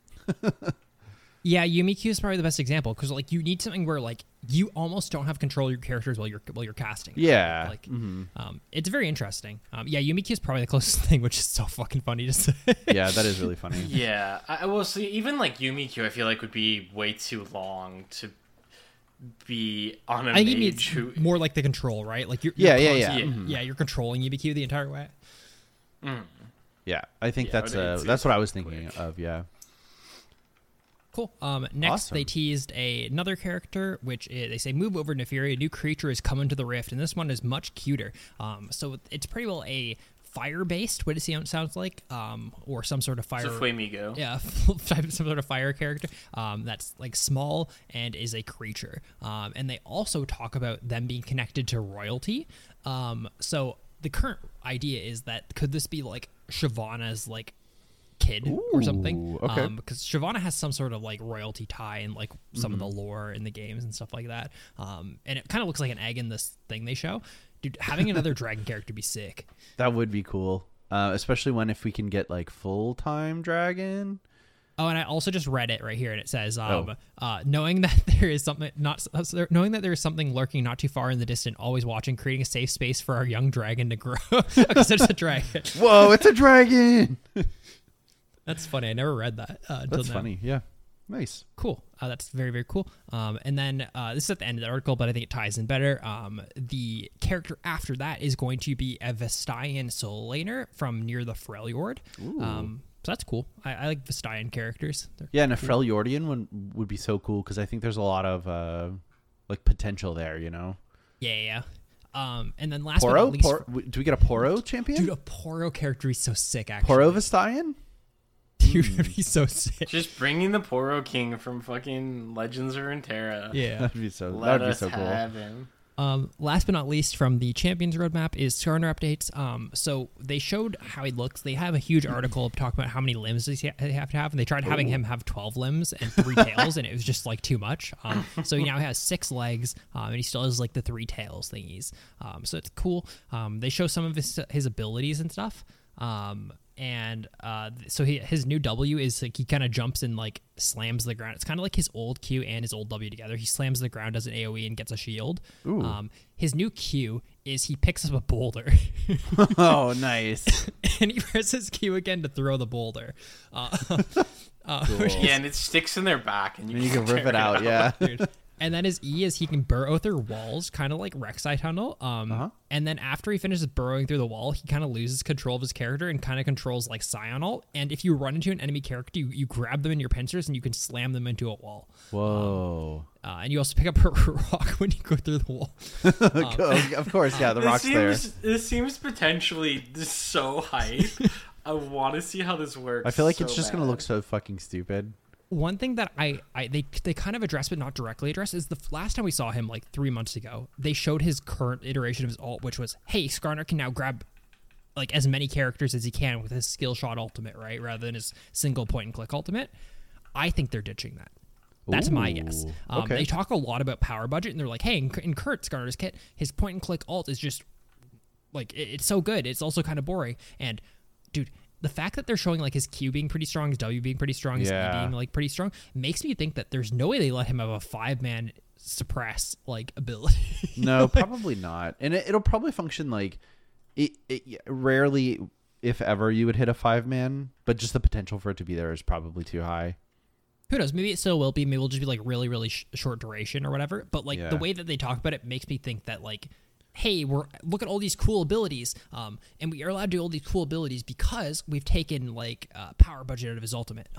[SPEAKER 6] Yeah, Yumi Q is probably the best example because like you need something where like you almost don't have control of your characters while you're casting.
[SPEAKER 5] Yeah.
[SPEAKER 6] like it's very interesting. Yeah, Yumi Q is probably the closest thing, which is so fucking funny to say.
[SPEAKER 5] Yeah, that is really funny.
[SPEAKER 4] Yeah, I will see. Even like Yumikyo, I feel like would be way too long to be on a
[SPEAKER 6] I think it
[SPEAKER 4] mage
[SPEAKER 6] needs
[SPEAKER 4] who.
[SPEAKER 6] more like the control, right? Like you're
[SPEAKER 5] Yeah.
[SPEAKER 6] yeah, you're controlling Yumi Q the entire way.
[SPEAKER 5] Yeah, I think
[SPEAKER 4] Yeah,
[SPEAKER 5] that's
[SPEAKER 4] it's
[SPEAKER 5] that's what I was thinking
[SPEAKER 4] quick.
[SPEAKER 5] of. Yeah.
[SPEAKER 6] Cool. Next,
[SPEAKER 5] Awesome.
[SPEAKER 6] they teased another character, which they say move over Nefiria. A new creature is coming to the Rift, and this one is much cuter. So it's pretty well a fire-based. What does it sounds like? Or some sort of fire.
[SPEAKER 4] It's a Fuemigo.
[SPEAKER 6] Yeah, some sort of fire character that's like small and is a creature. And they also talk about them being connected to royalty. So the current idea is that could this be like Shyvana's like kid or something?
[SPEAKER 5] okay.
[SPEAKER 6] Because Shyvana has some sort of like royalty tie in like some of the lore in the games and stuff like that. And it kind of looks like an egg in this thing they show. Dude, having another dragon character would be sick.
[SPEAKER 5] That would be cool, especially if we can get like full-time dragon.
[SPEAKER 6] Oh, and I also just read it right here, and it says, knowing that there is something knowing that there is something lurking not too far in the distance, always watching, creating a safe space for our young dragon to grow. Because it's a dragon.
[SPEAKER 5] Whoa, it's a dragon!
[SPEAKER 6] That's funny. I never read that until
[SPEAKER 5] That's
[SPEAKER 6] now.
[SPEAKER 5] funny. Yeah, nice.
[SPEAKER 6] Cool. That's very, very cool. And then this is at the end of the article, but I think it ties in better. The character after that is going to be a Vestian Solaner from near the Freljord. So that's cool. I like Vestian characters. They're
[SPEAKER 5] Yeah, and a Freljordian one would be so cool because I think there's a lot of like potential there.
[SPEAKER 6] Yeah. And then last but
[SPEAKER 5] Poro?
[SPEAKER 6] not least,
[SPEAKER 5] Do we get a Poro champion?
[SPEAKER 6] dude, a Poro character is so sick. Actually,
[SPEAKER 5] Poro Vistayan?
[SPEAKER 6] dude, he's so sick.
[SPEAKER 4] Just bringing the Poro King from fucking Legends of Runeterra.
[SPEAKER 6] Yeah.
[SPEAKER 5] That'd be so.
[SPEAKER 4] Let
[SPEAKER 5] That'd be
[SPEAKER 4] us
[SPEAKER 5] so cool.
[SPEAKER 4] have him.
[SPEAKER 6] Last but not least, from the Champions roadmap is Skarner updates. So they showed how he looks. They have a huge article talking about how many limbs does he have to have, and they tried having him have 12 limbs and 3 tails, and it was just like too much. So he now has 6 legs, and he still has like the 3 tails thingies. So it's cool. They show some of his abilities and stuff. So his new W is like he kind of jumps and like slams the ground. It's kind of like his old Q and his old W together. He slams the ground, does an AoE, and gets a shield. His new Q is he picks up a boulder.
[SPEAKER 5] Oh, nice.
[SPEAKER 6] And he presses Q again to throw the boulder.
[SPEAKER 5] Cool.
[SPEAKER 4] Yeah, and it sticks in their back, and
[SPEAKER 5] And you can rip it out. Yeah.
[SPEAKER 6] Dude. And then his E is he can burrow through walls, kind of like Rek'Sai Tunnel. And then after he finishes burrowing through the wall, he kind of loses control of his character and kind of controls like Scion ult. And if you run into an enemy character, you grab them in your pincers and you can slam them into a wall.
[SPEAKER 5] Whoa.
[SPEAKER 6] And you also pick up a rock when you go through the wall.
[SPEAKER 5] Of course, yeah. The rock's there.
[SPEAKER 4] This seems potentially so hype. I want to see how this works.
[SPEAKER 5] I feel like
[SPEAKER 4] so
[SPEAKER 5] it's just
[SPEAKER 4] bad.
[SPEAKER 5] gonna look so fucking stupid.
[SPEAKER 6] One thing that they kind of address but not directly address is the last time we saw him like 3 months ago, they showed his current iteration of his ult, which was, hey, Skarner can now grab like as many characters as he can with his skill shot ultimate, right? Rather than his single point and click ultimate. I think they're ditching that. That's my guess.
[SPEAKER 5] Okay.
[SPEAKER 6] They talk a lot about power budget, and they're like, hey, in Kurt Skarner's kit, his point and click ult is just like it's so good. It's also kind of boring. And dude, the fact that they're showing like his Q being pretty strong, his W being pretty strong, his E being like pretty strong, makes me think that there's no way they let him have a 5-man suppress like ability.
[SPEAKER 5] No, probably not. And it'll probably function like it rarely, if ever, you would hit a 5-man, but just the potential for it to be there is probably too high.
[SPEAKER 6] Who knows? Maybe it still will be. Maybe it'll just be like really, really short duration or whatever. But like the way that they talk about it makes me think that like, hey, look at all these cool abilities, and we are allowed to do all these cool abilities because we've taken like power budget out of his ultimate.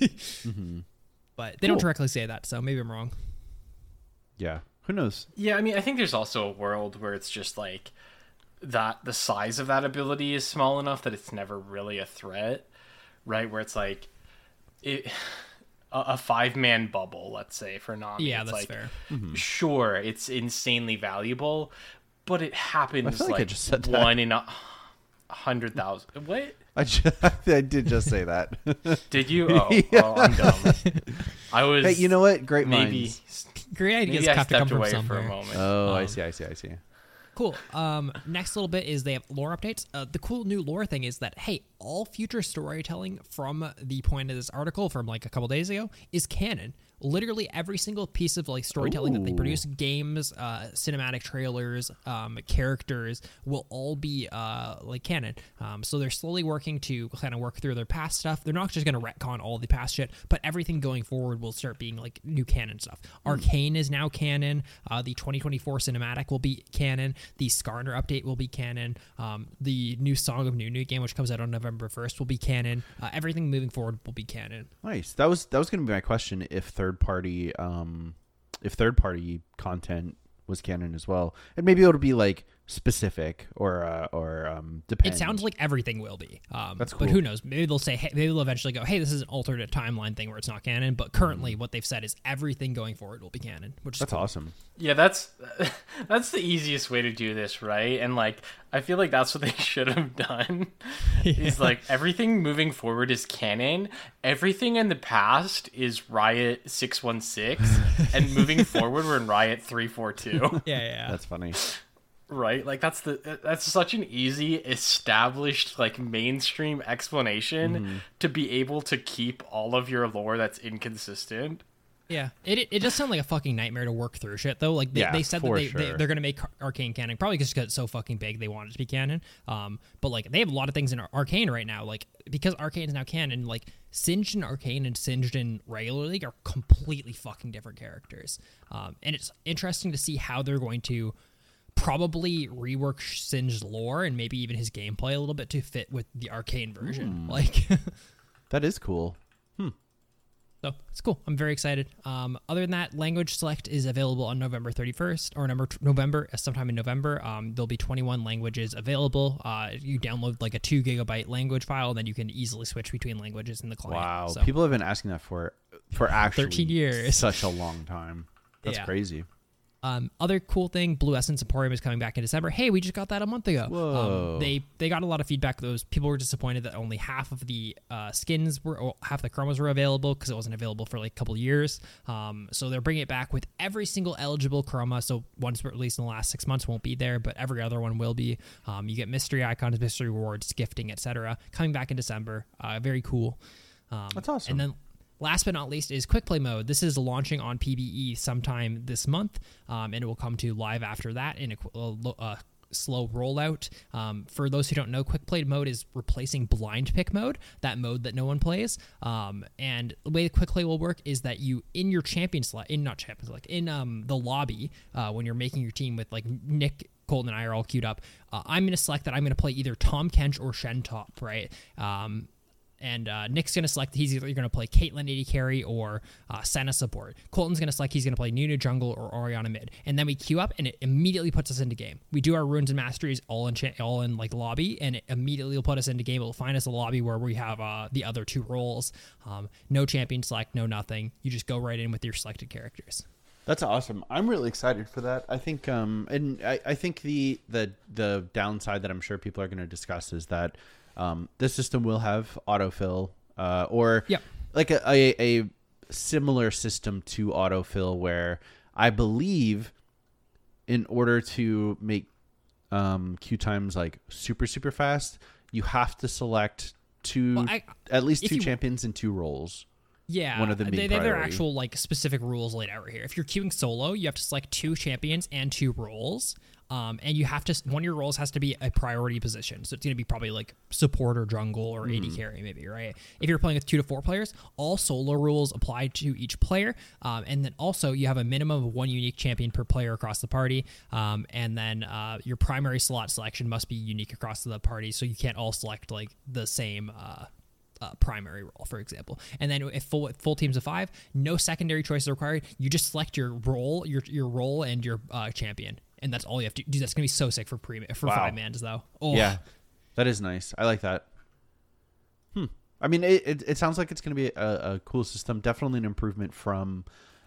[SPEAKER 6] But they don't directly say that, so maybe I'm wrong.
[SPEAKER 5] Yeah, who knows?
[SPEAKER 4] Yeah, I mean, I think there's also a world where it's just like that the size of that ability is small enough that it's never really a threat, right? Where it's like a 5-man bubble, let's say, for Nami.
[SPEAKER 6] Yeah,
[SPEAKER 4] it's
[SPEAKER 6] that's
[SPEAKER 4] like,
[SPEAKER 6] fair.
[SPEAKER 4] Sure, it's insanely valuable, but it happens
[SPEAKER 5] I feel like I just said that.
[SPEAKER 4] 1 in 100,000. What?
[SPEAKER 5] I did just say that.
[SPEAKER 4] Did you? Oh, I'm dumb. I was.
[SPEAKER 5] Hey, you know what? Great
[SPEAKER 4] maybe
[SPEAKER 5] minds.
[SPEAKER 6] Great ideas
[SPEAKER 4] maybe I
[SPEAKER 6] have to come
[SPEAKER 4] stepped
[SPEAKER 6] from
[SPEAKER 4] away for
[SPEAKER 6] somewhere.
[SPEAKER 4] a moment.
[SPEAKER 5] Oh, I see.
[SPEAKER 6] Cool. Next little bit is they have lore updates. The cool new lore thing is that, hey, all future storytelling from the point of this article from like a couple days ago is canon. Literally every single piece of like storytelling that they produce, games, cinematic trailers, characters, will all be like canon. So they're slowly working to kind of work through their past stuff. They're not just going to retcon all the past shit, but everything going forward will start being like new canon stuff. Arcane is now canon. The 2024 cinematic will be canon. The Skarner update will be canon. The new Song of Nunu game, which comes out on November 1st, will be canon. Everything moving forward will be canon.
[SPEAKER 5] Nice. That was going to be my question. If third party content was canon as well, and maybe it'll be like specific or depend.
[SPEAKER 6] It sounds like everything will be.
[SPEAKER 5] That's cool.
[SPEAKER 6] But who knows? Maybe they'll say, hey, maybe they'll eventually go, hey, this is an alternate timeline thing where it's not canon. But currently, what they've said is everything going forward will be canon, which is
[SPEAKER 5] That's
[SPEAKER 6] cool.
[SPEAKER 5] awesome.
[SPEAKER 4] Yeah, that's the easiest way to do this, right? And like, I feel like that's what they should have done. Is like everything moving forward is canon. Everything in the past is Riot 616, and moving forward we're in Riot 342.
[SPEAKER 6] Yeah.
[SPEAKER 5] That's funny.
[SPEAKER 4] Right? Like that's such an easy established like mainstream explanation to be able to keep all of your lore that's inconsistent.
[SPEAKER 6] Yeah, it just sounds like a fucking nightmare to work through shit though. Like they said that they're gonna make Arcane canon, probably just because it's so fucking big they want it to be canon. But like they have a lot of things in Arcane right now, like because Arcane is now canon. Like Singed in Arcane and Singed in regular League are completely fucking different characters. And it's interesting to see how they're going to probably rework Singed's lore and maybe even his gameplay a little bit to fit with the Arcane version. Like
[SPEAKER 5] That is cool.
[SPEAKER 6] So So it's cool. I'm very excited. Other than that, language select is available on November 31st or sometime in November. There'll be 21 languages available. You download like a 2 gigabyte language file, and then you can easily switch between languages in the client.
[SPEAKER 5] Wow.
[SPEAKER 6] So,
[SPEAKER 5] People have been asking that for actually
[SPEAKER 6] 13 years.
[SPEAKER 5] Such a long time. That's
[SPEAKER 6] Yeah.
[SPEAKER 5] crazy.
[SPEAKER 6] Other cool thing, Blue Essence Emporium is coming back in December. Hey, we just got that a month ago.
[SPEAKER 5] Whoa.
[SPEAKER 6] They got a lot of feedback. Those people were disappointed that only half of the skins or half the chromas were available because it wasn't available for like a couple of years. So they're bringing it back with every single eligible chroma. So ones released in the last 6 months won't be there, but every other one will be. You get mystery icons, mystery rewards, gifting, etc. Coming back in December. Very cool.
[SPEAKER 5] That's awesome.
[SPEAKER 6] And then last but not least is Quick Play Mode. This is launching on PBE sometime this month, and it will come to live after that in a slow rollout. For those who don't know, Quick Play Mode is replacing Blind Pick Mode, that mode that no one plays. And the way Quick Play will work is that you, in your the lobby, when you're making your team with like Nick, Colton, and I are all queued up, I'm going to select that I'm going to play either Tahm Kench or Shen Top, right? And Nick's going to select he's either going to play Caitlyn AD carry or Senna support. Colton's going to select he's going to play Nunu jungle or Orianna mid. And then we queue up, and it immediately puts us into game. We do our runes and masteries all in like lobby, and it immediately will put us into game. It'll find us a lobby where we have the other two roles. No champion select, no nothing. You just go right in with your selected characters.
[SPEAKER 5] That's awesome. I'm really excited for that. I think, and I think the downside that I'm sure people are going to discuss is that this system will have autofill, or like a similar system to autofill, where I believe in order to make queue times like super fast, you have to select at least two champions and 2 roles.
[SPEAKER 6] Yeah,
[SPEAKER 5] one of them being
[SPEAKER 6] there are
[SPEAKER 5] priority.
[SPEAKER 6] actual like specific rules laid out right here. If you're queuing solo, you have to select 2 champions and 2 roles. And you have to, one of your roles has to be a priority position. So it's going to be probably like support or jungle or AD carry maybe, right? If you're playing with 2 to 4 players, all solo rules apply to each player. And then also you have a minimum of 1 unique champion per player across the party. And then your primary slot selection must be unique across the party. So you can't all select like the same primary role, for example. And then if full teams of 5, no secondary choices are required. You just select your role, your role and your champion. And that's all you have to do. That's going to be so sick for 5-mans, though. Oh.
[SPEAKER 5] Yeah, that is nice. I like that. I mean, it sounds like it's going to be a cool system. Definitely an improvement from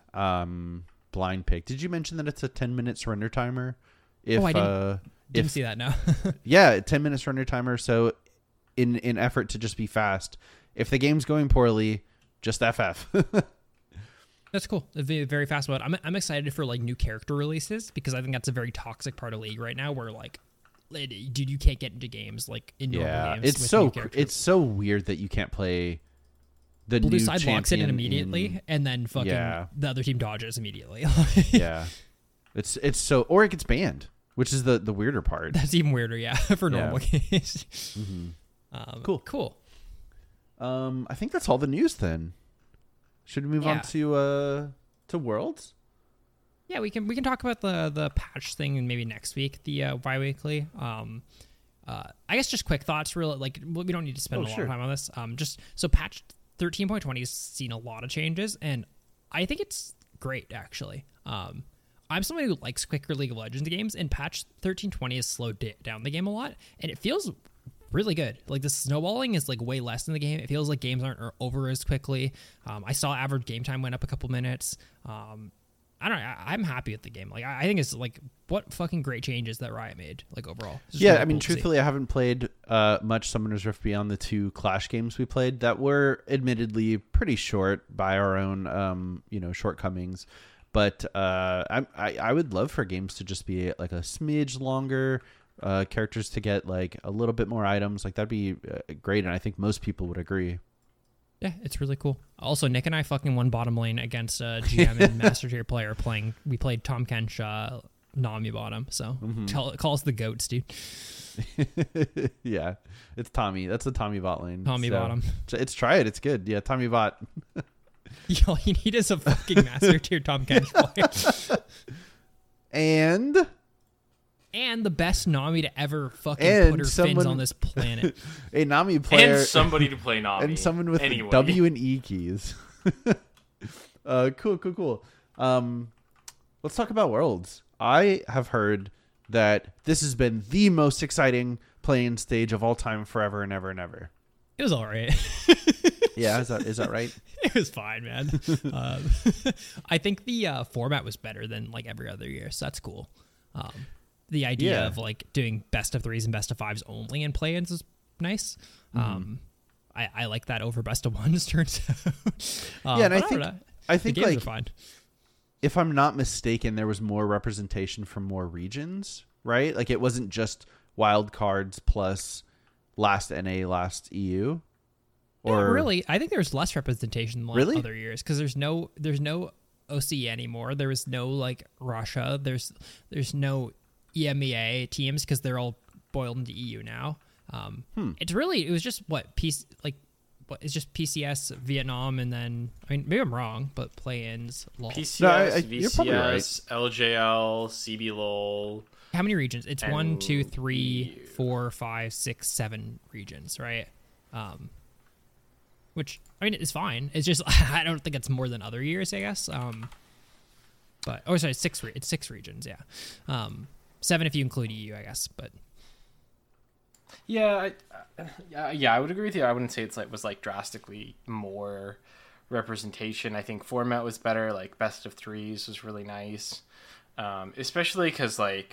[SPEAKER 5] Blind Pick. Did you mention that it's a 10-minute surrender timer?
[SPEAKER 6] I didn't see that, no.
[SPEAKER 5] Yeah, 10-minute surrender timer. So in effort to just be fast, if the game's going poorly, just FF.
[SPEAKER 6] That's cool. It'd be very fast mode. I'm excited for like new character releases because I think that's a very toxic part of League right now, where like, dude, you can't get into games like in normal games.
[SPEAKER 5] It's so weird that you can't play the
[SPEAKER 6] Blue
[SPEAKER 5] new
[SPEAKER 6] side
[SPEAKER 5] champion
[SPEAKER 6] locks it in immediately, and then fucking the other team dodges immediately.
[SPEAKER 5] Yeah, it's so, or it gets banned, which is the weirder part.
[SPEAKER 6] That's even weirder, yeah, for normal games. Cool.
[SPEAKER 5] I think that's all the news then. Should we move on to Worlds?
[SPEAKER 6] Yeah, we can talk about the patch thing maybe next week, the bi-weekly. I guess just quick thoughts, real like we don't need to spend a lot of time on this. Just so patch 13.20 has seen a lot of changes, and I think it's great actually. I'm somebody who likes quicker League of Legends games, and patch 13.20 has slowed down the game a lot, and it feels really good. Like the snowballing is like way less in the game. It feels like games aren't over as quickly. I saw average game time went up a couple minutes. I don't know. I'm happy with the game. Like I think it's like what fucking great changes that Riot made. Like overall.
[SPEAKER 5] Yeah, really I mean, truthfully, I haven't played much Summoner's Rift beyond the 2 Clash games we played that were admittedly pretty short by our own shortcomings. But I would love for games to just be like a smidge longer. Characters to get like a little bit more items, like that'd be great, and I think most people would agree.
[SPEAKER 6] Yeah, it's really cool. Also, Nick and I fucking won bottom lane against a GM and Master Tier player playing. We played Tahm Kench, Nami bottom, so call us the goats, dude.
[SPEAKER 5] Yeah, it's Tommy. That's the Tommy bot lane.
[SPEAKER 6] Tommy bottom.
[SPEAKER 5] It's try it. It's good. Yeah, Tommy bot.
[SPEAKER 6] All you need is a fucking Master Tier Tahm Kench player. And the best Nami to ever fucking put her fins on this planet.
[SPEAKER 5] A Nami player.
[SPEAKER 4] And somebody to play Nami.
[SPEAKER 5] And someone with
[SPEAKER 4] anyway.
[SPEAKER 5] W and E keys. Cool. Let's talk about Worlds. I have heard that this has been the most exciting play-in stage of all time, forever and ever and ever.
[SPEAKER 6] It was all right.
[SPEAKER 5] Yeah, is that right?
[SPEAKER 6] It was fine, man. I think the format was better than like every other year, so that's cool. The idea of like doing best of threes and best of fives only in play-ins is nice. I like that over best of ones. Turns out.
[SPEAKER 5] Yeah, and I
[SPEAKER 6] the
[SPEAKER 5] think
[SPEAKER 6] games
[SPEAKER 5] like
[SPEAKER 6] are fine.
[SPEAKER 5] if I'm not mistaken, there was more representation from more regions, right? Like it wasn't just wild cards plus last NA, last EU.
[SPEAKER 6] Or really, I think there's less representation than
[SPEAKER 5] Really?
[SPEAKER 6] other years because there's no OCE anymore. There was no like Russia. There's no EMEA teams because they're all boiled into EU now. It was just it's just PCS, Vietnam, and then I mean maybe I'm wrong, but play-ins. LOL.
[SPEAKER 4] PCS,
[SPEAKER 5] No, you're probably right.
[SPEAKER 4] VCS, LJL, CB LOL.
[SPEAKER 6] How many regions? It's
[SPEAKER 4] And
[SPEAKER 6] 1, 2, 3,
[SPEAKER 4] EU.
[SPEAKER 6] 4, 5, 6, 7 regions, right? Which I mean is fine. It's just I don't think it's more than other years, I guess. But sorry, it's 6 regions, yeah. 7 if you include EU, I guess. But
[SPEAKER 4] Yeah, I would agree with you. I wouldn't say was drastically more representation. I think format was better. Like best of threes was really nice, especially because like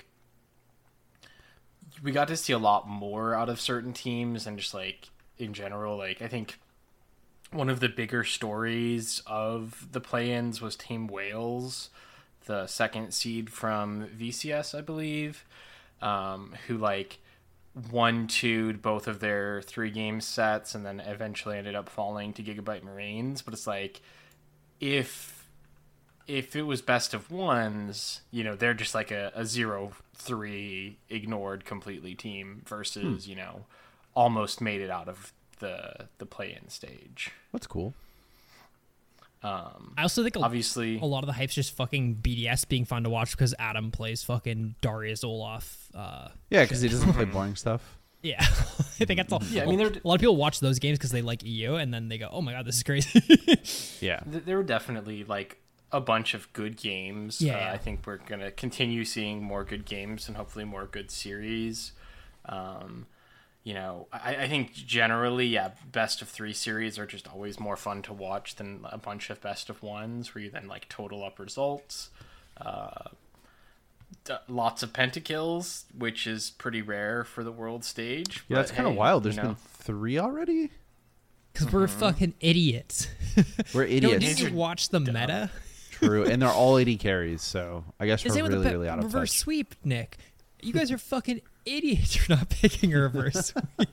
[SPEAKER 4] we got to see a lot more out of certain teams and just like in general. Like I think one of the bigger stories of the play-ins was Team Wales, the second seed from VCS, I believe, who like 1-2'd both of their 3-game sets and then eventually ended up falling to Gigabyte Marines. But it's like if it was best of ones, you know, they're just like a 0-3 ignored completely team versus you know, almost made it out of the play-in stage.
[SPEAKER 5] That's cool.
[SPEAKER 6] I also think
[SPEAKER 4] Obviously
[SPEAKER 6] a lot of the hype's just fucking BDS being fun to watch because Adam plays fucking Darius Olaf.
[SPEAKER 5] Yeah, because he doesn't play boring stuff.
[SPEAKER 6] Yeah, I think that's all.
[SPEAKER 4] Yeah, I mean,
[SPEAKER 6] a lot of people watch those games because they like EU, and then they go, "Oh my god, this is crazy."
[SPEAKER 5] Yeah.
[SPEAKER 4] there were definitely like a bunch of good games.
[SPEAKER 6] Yeah.
[SPEAKER 4] I think we're gonna continue seeing more good games and hopefully more good series. You know, I think generally, yeah, best of 3 series are just always more fun to watch than a bunch of best of ones where you then like total up results. Lots of pentakills, which is pretty rare for the world stage.
[SPEAKER 5] Yeah, that's
[SPEAKER 4] but
[SPEAKER 5] kind of
[SPEAKER 4] hey,
[SPEAKER 5] wild. There's
[SPEAKER 4] you know,
[SPEAKER 5] been 3 already?
[SPEAKER 6] Because we're fucking idiots.
[SPEAKER 5] We're
[SPEAKER 6] Don't
[SPEAKER 5] idiots.
[SPEAKER 6] you watch the meta?
[SPEAKER 5] True. And they're all 80 carries, so I guess
[SPEAKER 6] Is
[SPEAKER 5] we're
[SPEAKER 6] it with
[SPEAKER 5] really,
[SPEAKER 6] the
[SPEAKER 5] really out of
[SPEAKER 6] reverse
[SPEAKER 5] touch.
[SPEAKER 6] sweep, Nick? You guys are fucking idiots for not picking a reverse sweep.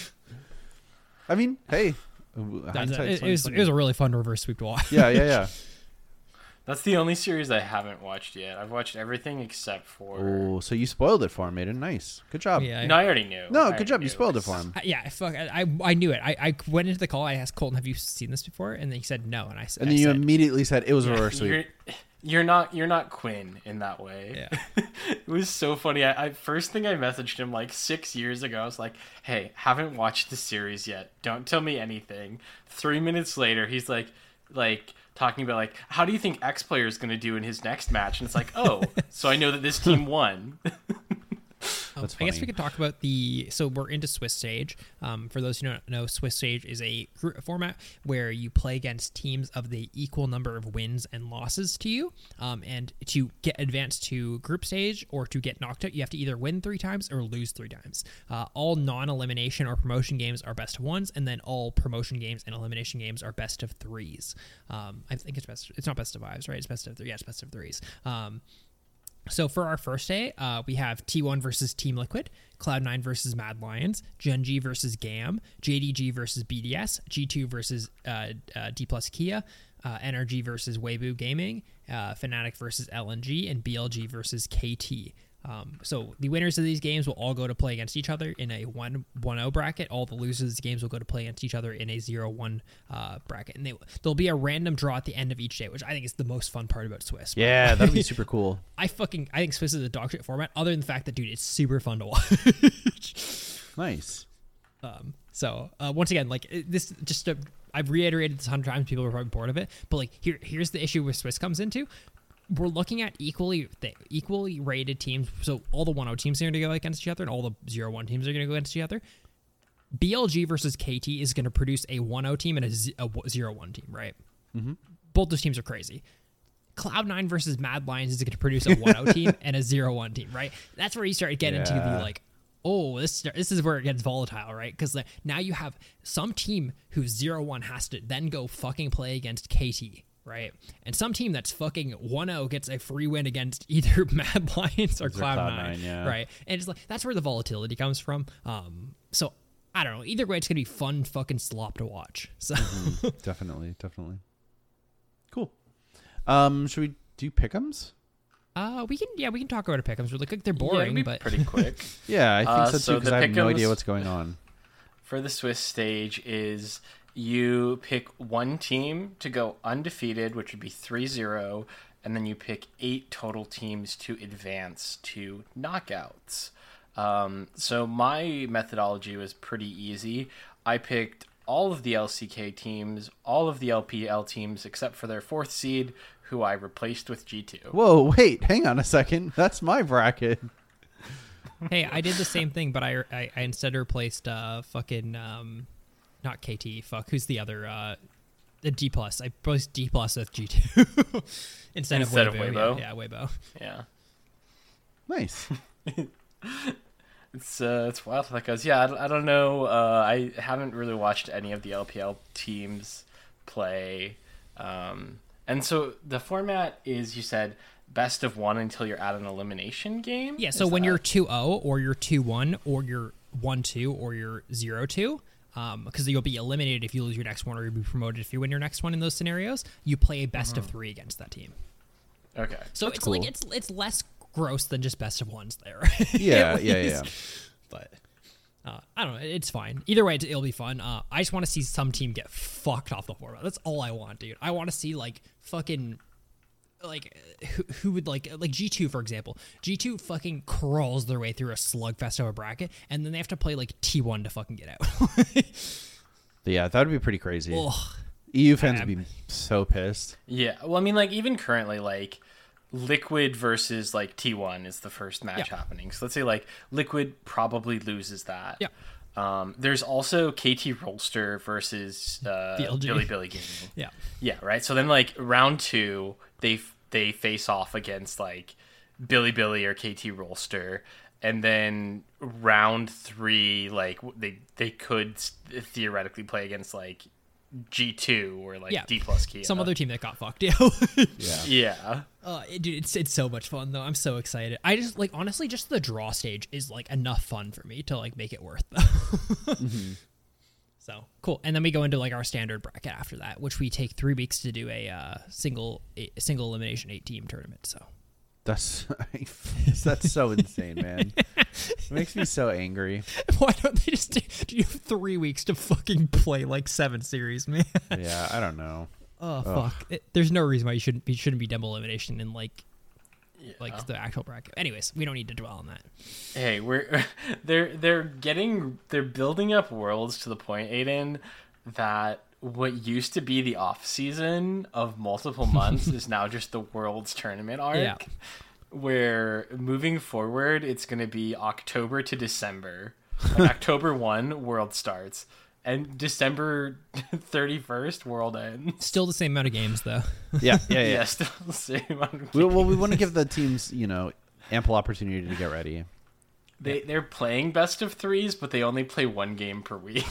[SPEAKER 5] I mean, hey.
[SPEAKER 6] It was a really fun reverse sweep to watch.
[SPEAKER 5] Yeah.
[SPEAKER 4] that's the only series I haven't watched yet. I've watched everything except for.
[SPEAKER 5] Oh, so you spoiled it for him, Aiden. Nice. Good job.
[SPEAKER 6] Yeah,
[SPEAKER 4] No, I already knew.
[SPEAKER 5] No,
[SPEAKER 4] I
[SPEAKER 5] good
[SPEAKER 4] already
[SPEAKER 5] job. You
[SPEAKER 4] knew.
[SPEAKER 5] spoiled it for him.
[SPEAKER 6] I knew it. I went into the call. I asked Colton, "Have you seen this before?" And then he said no. And I said,
[SPEAKER 5] And then you immediately said it was a reverse sweep.
[SPEAKER 4] You're not Quinn in that way.
[SPEAKER 6] Yeah.
[SPEAKER 4] It was so funny. I first thing I messaged him like 6 years ago. I was like, "Hey, haven't watched the series yet. Don't tell me anything." 3 minutes later, he's like talking about like, "How do you think X player is going to do in his next match?" And it's like, "Oh, so I know that this team won."
[SPEAKER 5] That's
[SPEAKER 6] I guess
[SPEAKER 5] funny.
[SPEAKER 6] we could talk about so we're into Swiss Stage. For those who don't know, Swiss Stage is a format where you play against teams of the equal number of wins and losses to you. And to get advanced to group stage or to get knocked out, you have to either win 3 times or lose 3 times. All non-elimination or promotion games are best of ones, and then all promotion games and elimination games are best of threes. I think it's not best of fives, right? It's best of 3. Yeah, it's best of threes. So for our first day, we have T1 versus Team Liquid, Cloud9 versus Mad Lions, Gen.G versus GAM, JDG versus BDS, G2 versus D plus Kia, NRG versus Weibo Gaming, Fnatic versus LNG, and BLG versus KT. So the winners of these games will all go to play against each other in a 1-1-0 bracket. All the losers of these games will go to play against each other in a 0-1 bracket. And there'll be a random draw at the end of each day, which I think is the most fun part about Swiss.
[SPEAKER 5] Yeah, that'd be super cool.
[SPEAKER 6] I think Swiss is a dog shit format, other than the fact that, dude, it's super fun to watch.
[SPEAKER 5] Nice.
[SPEAKER 6] So once again, like this, I've reiterated this 100 times. People are probably bored of it, but like here's the issue where Swiss comes into. We're looking at equally rated teams. So all the 1-0 teams are going to go against each other, and all the 0-1 teams are going to go against each other. BLG versus KT is going to produce a 1-0 team and a 0-1 team, right? Mm-hmm. Both those teams are crazy. Cloud9 versus Mad Lions is going to produce a 1-0 team and a 0-1 team, right? That's where you start getting into the like, oh, this is where it gets volatile, right? Because like, now you have some team who's 0-1 has to then go fucking play against KT, right? And some team that's fucking 1-0 gets a free win against either Mad Lions or Cloud9, right? And it's like that's where the volatility comes from. So I don't know. Either way, it's gonna be fun fucking slop to watch. So
[SPEAKER 5] Definitely. Cool. Should we do pick'ems?
[SPEAKER 6] We can talk about a pick'ems really quick. They're
[SPEAKER 4] Yeah,
[SPEAKER 6] boring,
[SPEAKER 4] it'll be
[SPEAKER 6] but
[SPEAKER 4] pretty quick.
[SPEAKER 5] Yeah, I think so
[SPEAKER 4] so
[SPEAKER 5] too, because
[SPEAKER 4] the
[SPEAKER 5] I have no
[SPEAKER 4] pick'ems-
[SPEAKER 5] idea what's going on.
[SPEAKER 4] For the Swiss stage is you pick one team to go undefeated, which would be 3-0, and then you pick 8 total teams to advance to knockouts. So my methodology was pretty easy. I picked all of the LCK teams, all of the LPL teams, except for their 4th seed, who I replaced with G2.
[SPEAKER 5] Whoa, wait, hang on a second. That's my bracket.
[SPEAKER 6] hey, I did the same thing, but I instead replaced fucking not KT. Fuck, who's the other the D plus? I replaced D plus with G2 instead of Weibo. Yeah, Weibo.
[SPEAKER 4] Yeah.
[SPEAKER 5] Nice.
[SPEAKER 4] It's wild how that goes. Yeah, I don't know. I haven't really watched any of the LPL teams play. And so the format is, you said, best of 1 until you're at an elimination game?
[SPEAKER 6] Yeah, so when you're 2-0 or you're 2-1 or you're 1-2 or you're 0-2, because you'll be eliminated if you lose your next one or you'll be promoted if you win your next one in those scenarios, you play a best of 3 against that team.
[SPEAKER 4] Okay.
[SPEAKER 6] So
[SPEAKER 5] That's
[SPEAKER 6] it's
[SPEAKER 5] cool.
[SPEAKER 6] like it's less gross than just best of 1s there.
[SPEAKER 5] Yeah.
[SPEAKER 6] But I don't know. It's fine. Either way, it'll be fun. I just want to see some team get fucked off the format. That's all I want, dude. I want to see like fucking like who would like G2 for example. G2 fucking crawls their way through a slugfest of a bracket, and then they have to play like T1 to fucking get out.
[SPEAKER 5] Yeah, that would be pretty crazy.
[SPEAKER 6] Ugh.
[SPEAKER 5] EU fans would be so pissed.
[SPEAKER 4] Yeah. Well, I mean, like, even currently, like, Liquid versus, like, T1 is the first match happening. So let's say, like, Liquid probably loses that.
[SPEAKER 6] Yeah.
[SPEAKER 4] There's also KT Rolster versus
[SPEAKER 6] BLG.
[SPEAKER 4] Billy Gaming.
[SPEAKER 6] Yeah.
[SPEAKER 4] Yeah, right? So then, like, round 2, they face off against, like, Billy or KT Rolster. And then round 3, like, they could theoretically play against, like, G2 or, like, D plus Kia.
[SPEAKER 6] Some other team that got fucked.
[SPEAKER 4] Yeah.
[SPEAKER 6] Dude, it's so much fun though. I'm so excited. I just like honestly, just the draw stage is like enough fun for me to like make it worth though. So cool. And then we go into like our standard bracket after that, which we take 3 weeks to do a single elimination 8-team tournament. So
[SPEAKER 5] That's so insane, man. It makes me so angry.
[SPEAKER 6] why don't they just do you have 3 weeks to fucking play like 7 series, man?
[SPEAKER 5] Yeah, I don't know.
[SPEAKER 6] Oh fuck! There's no reason why you shouldn't be double elimination in like the actual bracket. Anyways, we don't need to dwell on that.
[SPEAKER 4] Hey, they're building up worlds to the point, Aiden, that what used to be the off season of multiple months is now just the world's tournament arc.
[SPEAKER 6] Yeah.
[SPEAKER 4] Where moving forward, it's going to be October to December. Like October 1, world starts. And December 31st, world ends.
[SPEAKER 6] Still the same amount of games though.
[SPEAKER 5] Yeah.
[SPEAKER 4] Yeah, still the same amount of
[SPEAKER 5] we want to give the teams, ample opportunity to get ready.
[SPEAKER 4] They're playing best of 3s, but they only play 1 game per week.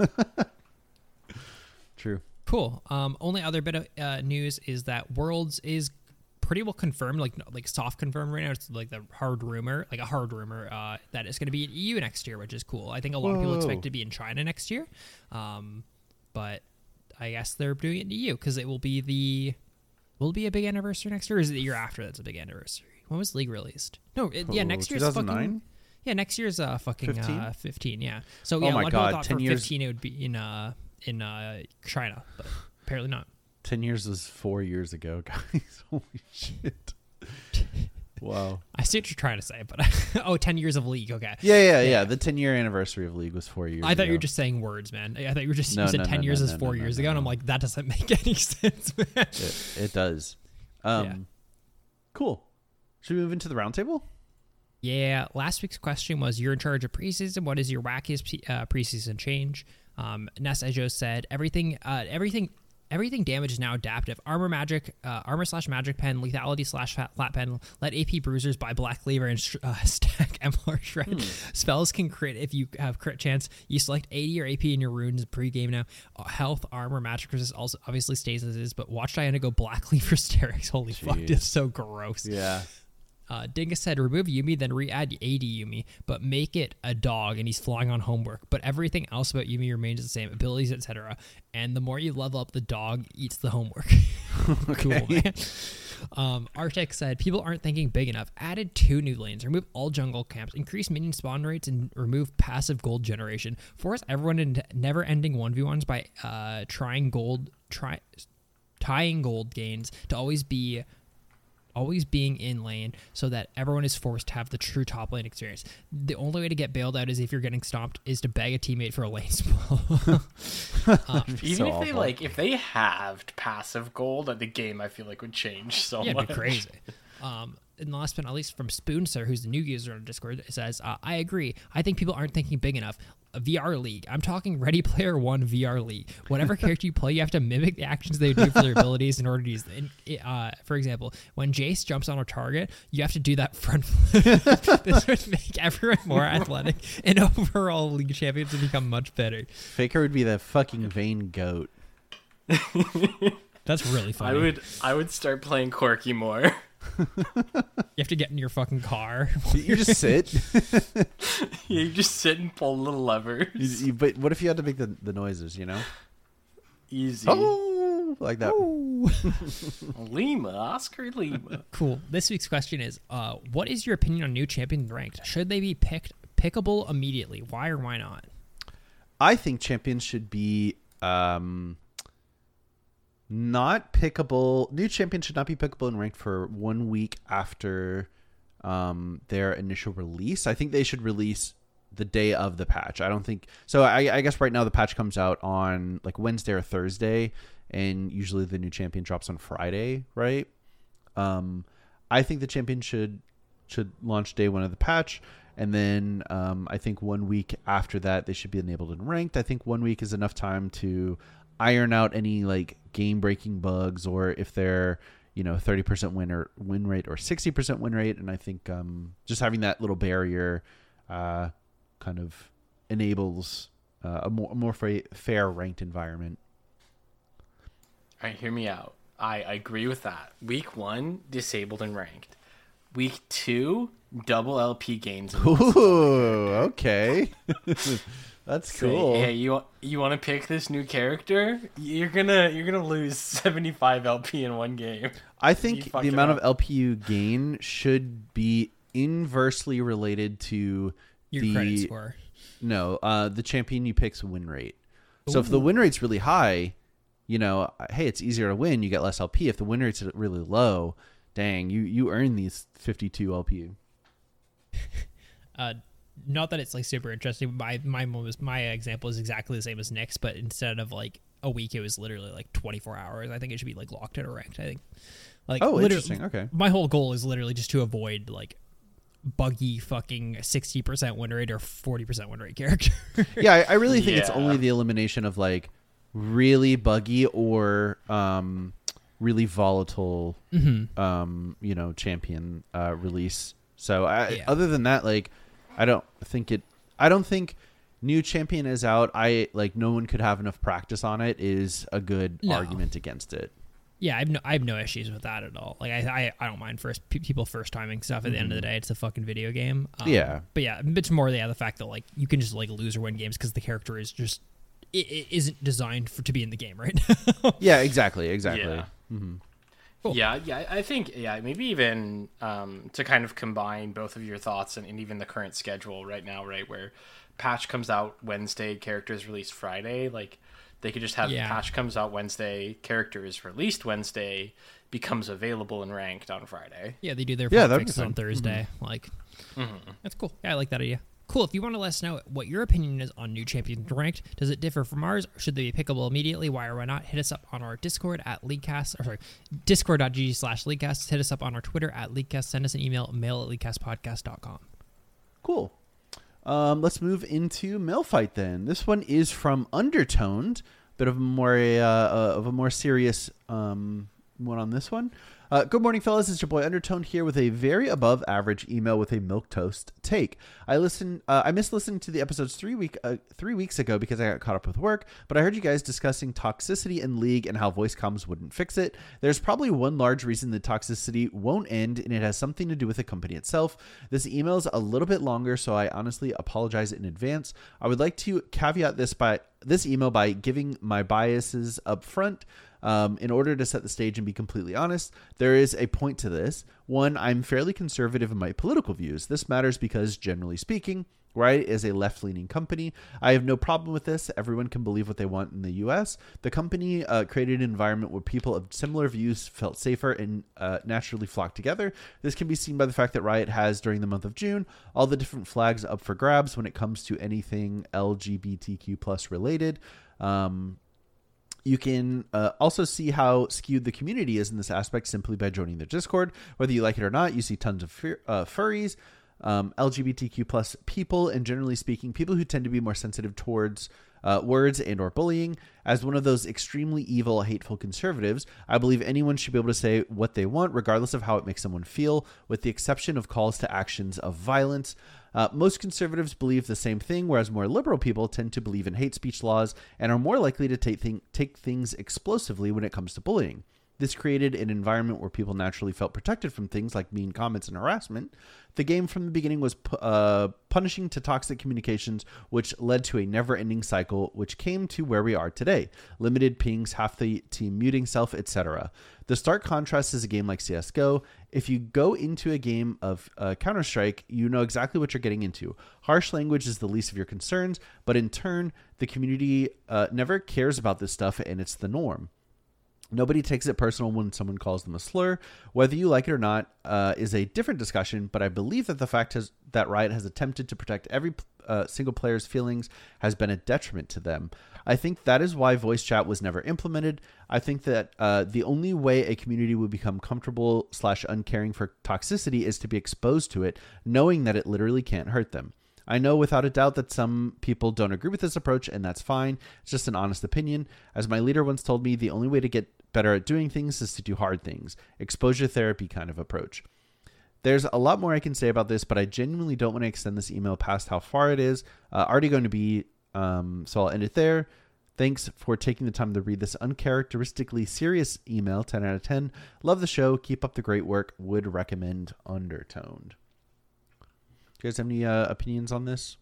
[SPEAKER 5] True.
[SPEAKER 6] Cool. Only other bit of news is that Worlds is pretty well confirmed, like soft confirmed right now. It's like a hard rumor that it's going to be in EU next year, which is cool. I think a lot of people expect it to be in China next year, but I guess they're doing it in EU because will it be a big anniversary next year? Or is it the year after that's a big anniversary? When was League released? No, next year's
[SPEAKER 5] 2009?
[SPEAKER 6] fucking. Yeah, next year's fucking
[SPEAKER 5] 15?
[SPEAKER 6] 15. Yeah. So
[SPEAKER 5] Oh
[SPEAKER 6] yeah,
[SPEAKER 5] my
[SPEAKER 6] a lot of people
[SPEAKER 5] God,
[SPEAKER 6] thought
[SPEAKER 5] 10
[SPEAKER 6] for
[SPEAKER 5] years.
[SPEAKER 6] 15 it would be in China, but apparently not.
[SPEAKER 5] 10 years was 4 years ago, guys. Holy shit. Wow.
[SPEAKER 6] I see what you're trying to say, but 10 years of League. Okay.
[SPEAKER 5] Yeah. The 10-year anniversary of League was 4 years
[SPEAKER 6] I thought you
[SPEAKER 5] ago.
[SPEAKER 6] were just saying words, man. I thought you were just
[SPEAKER 5] No,
[SPEAKER 6] you said
[SPEAKER 5] no,
[SPEAKER 6] 10
[SPEAKER 5] no,
[SPEAKER 6] years
[SPEAKER 5] no,
[SPEAKER 6] is
[SPEAKER 5] no,
[SPEAKER 6] 4
[SPEAKER 5] no,
[SPEAKER 6] years
[SPEAKER 5] no,
[SPEAKER 6] ago, and
[SPEAKER 5] no.
[SPEAKER 6] I'm like, that doesn't make any sense, man.
[SPEAKER 5] It does. Cool. Should we move into the roundtable?
[SPEAKER 6] Yeah, last week's question was, you're in charge of preseason. What is your wackiest preseason change? Ness Ejo said, everything damage is now adaptive. Armor / magic pen, lethality / flat pen. Let AP bruisers buy black cleaver and stack MLR shred. Spells can crit if you have crit chance. You select 80 or AP in your runes pre-game now. Health, armor, magic resist also obviously stays as is, but watch Diana go black cleaver Sterex. Holy fuck,
[SPEAKER 5] Jeez.
[SPEAKER 6] it's so gross.
[SPEAKER 5] Yeah.
[SPEAKER 6] Dingus said, remove Yumi, then re-add AD Yumi, but make it a dog and he's flying on homework. But everything else about Yumi remains the same, abilities, etc. And the more you level up, the dog eats the homework. Cool, man. Arctic said, people aren't thinking big enough. Added 2 new lanes, remove all jungle camps, increase minion spawn rates, and remove passive gold generation. Force everyone into never-ending 1v1s by tying gold gains to always being in lane so that everyone is forced to have the true top lane experience. The only way to get bailed out is if you're getting stomped is to beg a teammate for a lane spell.
[SPEAKER 4] Even
[SPEAKER 5] So
[SPEAKER 4] if they
[SPEAKER 5] awful.
[SPEAKER 4] if they halved passive gold, the game I feel like would change so
[SPEAKER 6] Yeah,
[SPEAKER 4] much.
[SPEAKER 6] it'd be crazy. And last but not least, from Spoonser, who's the new user on Discord, it says, I agree. I think people aren't thinking big enough. A VR League. I'm talking Ready Player One VR League. Whatever character you play, you have to mimic the actions they do for their abilities in order to use them. For example, when Jace jumps on a target, you have to do that front flip. This would make everyone more athletic, and overall League champions would become much better.
[SPEAKER 5] Faker would be the fucking vain goat.
[SPEAKER 6] That's really funny.
[SPEAKER 4] I would start playing Corky more.
[SPEAKER 6] You have to get in your fucking car.
[SPEAKER 5] You just sit.
[SPEAKER 4] Yeah, you just sit and pull little levers.
[SPEAKER 5] But what if you had to make the noises, you know?
[SPEAKER 4] Easy.
[SPEAKER 5] Oh, like that.
[SPEAKER 4] Lima, Oscar Lima.
[SPEAKER 6] Cool. This week's question is, what is your opinion on new champions ranked? Should they be pickable immediately? Why or why not?
[SPEAKER 5] I think champions should be not pickable. New champions should not be pickable and ranked for 1 week after their initial release. I think they should release the day of the patch. I don't think so. I guess right now the patch comes out on like Wednesday or Thursday, and usually the new champion drops on Friday, right? I think the champion should launch day 1 of the patch, and then I think 1 week after that they should be enabled and ranked. I think 1 week is enough time to iron out any like game breaking bugs, or if they're 30% win rate or 60% win rate. And I think just having that little barrier kind of enables a more fair ranked environment.
[SPEAKER 4] All right, hear me out. I agree with that. Week 1, disabled and ranked. Week 2, double LP gains.
[SPEAKER 5] Ooh, okay. That's
[SPEAKER 4] Say,
[SPEAKER 5] cool.
[SPEAKER 4] hey, you want to pick this new character? You're gonna lose 75 LP in one game.
[SPEAKER 5] I
[SPEAKER 4] You
[SPEAKER 5] think
[SPEAKER 4] fucked
[SPEAKER 5] the
[SPEAKER 4] it
[SPEAKER 5] amount of
[SPEAKER 4] up.
[SPEAKER 5] LPU gain should be inversely related to
[SPEAKER 6] Your credit score.
[SPEAKER 5] No, the champion you pick's win rate. So if the win rate's really high, hey, it's easier to win. You get less LP. If the win rate's really low, dang, you earn these 52 LPU.
[SPEAKER 6] Not that it's like super interesting. My example is exactly the same as Nick's, but instead of like a week, it was literally like 24 hours. I think it should be like locked in or ranked. I think. Like,
[SPEAKER 5] Oh,
[SPEAKER 6] literally-
[SPEAKER 5] interesting. Okay.
[SPEAKER 6] My whole goal is literally just to avoid like buggy fucking 60% win rate or 40% win rate character.
[SPEAKER 5] Yeah, I really think it's
[SPEAKER 4] Yeah.
[SPEAKER 5] only the elimination of like really buggy or really volatile, champion release. So
[SPEAKER 6] Yeah.
[SPEAKER 5] other than that, like, I don't think new champion is out. No one could have enough practice on it is a good
[SPEAKER 6] No.
[SPEAKER 5] argument against it.
[SPEAKER 6] Yeah, I have no issues with that at all. Like I don't mind people first timing stuff. At the end of the day, it's a fucking video game.
[SPEAKER 5] Yeah.
[SPEAKER 6] But yeah, it's more the fact that like you can just like lose or win games because the character is just it isn't designed to be in the game right now.
[SPEAKER 5] Yeah, exactly.
[SPEAKER 4] Yeah.
[SPEAKER 6] Cool.
[SPEAKER 4] Yeah, I think maybe even to kind of combine both of your thoughts and even the current schedule right now, right, where patch comes out Wednesday, characters release Friday, like They could just have
[SPEAKER 6] Yeah.
[SPEAKER 4] patch comes out Wednesday, character is released Wednesday, becomes available and ranked on Friday.
[SPEAKER 6] Yeah, they do their
[SPEAKER 5] Yeah,
[SPEAKER 6] fun
[SPEAKER 5] that'd be
[SPEAKER 6] fixes on
[SPEAKER 5] fun.
[SPEAKER 6] Thursday. Like, that's cool. Yeah, I like that idea. Cool. If you want to let us know what your opinion is on new champions ranked, does it differ from ours? Should they be pickable immediately? Why or why not? Hit us up on our Discord at Leaguecast, or sorry, discord.gg/Leaguecast. Hit us up on our Twitter at Leaguecast. Send us an email, mail@leaguecastpodcast.com.
[SPEAKER 5] Cool. Let's move into Mail Fight then. This one is from Undertoned. Bit of a more serious one on this one. Good morning, fellas. It's your boy Undertoned here with a very above average email with a milquetoast take. I missed listening to the episodes 3 weeks ago because I got caught up with work, but I heard you guys discussing toxicity in League and how voice comms wouldn't fix it. There's probably one large reason the toxicity won't end, and it has something to do with the company itself. This email is a little bit longer, so I honestly apologize in advance. I would like to caveat this email by giving my biases up front. In order to set the stage and be completely honest, there is a point to this. One, I'm fairly conservative in my political views. This matters because, generally speaking, Riot is a left-leaning company. I have no problem with this. Everyone can believe what they want in the U.S. The company created an environment where people of similar views felt safer and naturally flocked together. This can be seen by the fact that Riot has, during the month of June, all the different flags up for grabs when it comes to anything LGBTQ plus related. You can also see how skewed the community is in this aspect simply by joining their Discord. Whether you like it or not, you see tons of furries, LGBTQ plus people, and generally speaking, people who tend to be more sensitive towards words and or bullying. As one of those extremely evil, hateful conservatives, I believe anyone should be able to say what they want, regardless of how it makes someone feel, with the exception of calls to actions of violence. Most conservatives believe the same thing, whereas more liberal people tend to believe in hate speech laws and are more likely to take things explosively when it comes to bullying. This created an environment where people naturally felt protected from things like mean comments and harassment. The game from the beginning was punishing to toxic communications, which led to a never-ending cycle, which came to where we are today. Limited pings, half the team muting self, etc. The stark contrast is a game like CSGO. If you go into a game of Counter-Strike, you know exactly what you're getting into. Harsh language is the least of your concerns, but in turn, the community never cares about this stuff, and it's the norm. Nobody takes it personal when someone calls them a slur. Whether you like it or not is a different discussion, but I believe that the fact that Riot has attempted to protect every single player's feelings has been a detriment to them. I think that is why voice chat was never implemented. I think that the only way a community will become comfortable / uncaring for toxicity is to be exposed to it, knowing that it literally can't hurt them. I know without a doubt that some people don't agree with this approach, and that's fine. It's just an honest opinion. As my leader once told me, the only way to get better at doing things is to do hard things. Exposure therapy kind of approach. There's a lot more I can say about this, but I genuinely don't want to extend this email past how far it is already going to be, so I'll end it there. Thanks for taking the time to read this uncharacteristically serious email. 10 out of 10. Love the show. Keep up the great work. Would recommend Undertoned. Do you guys have any opinions on this?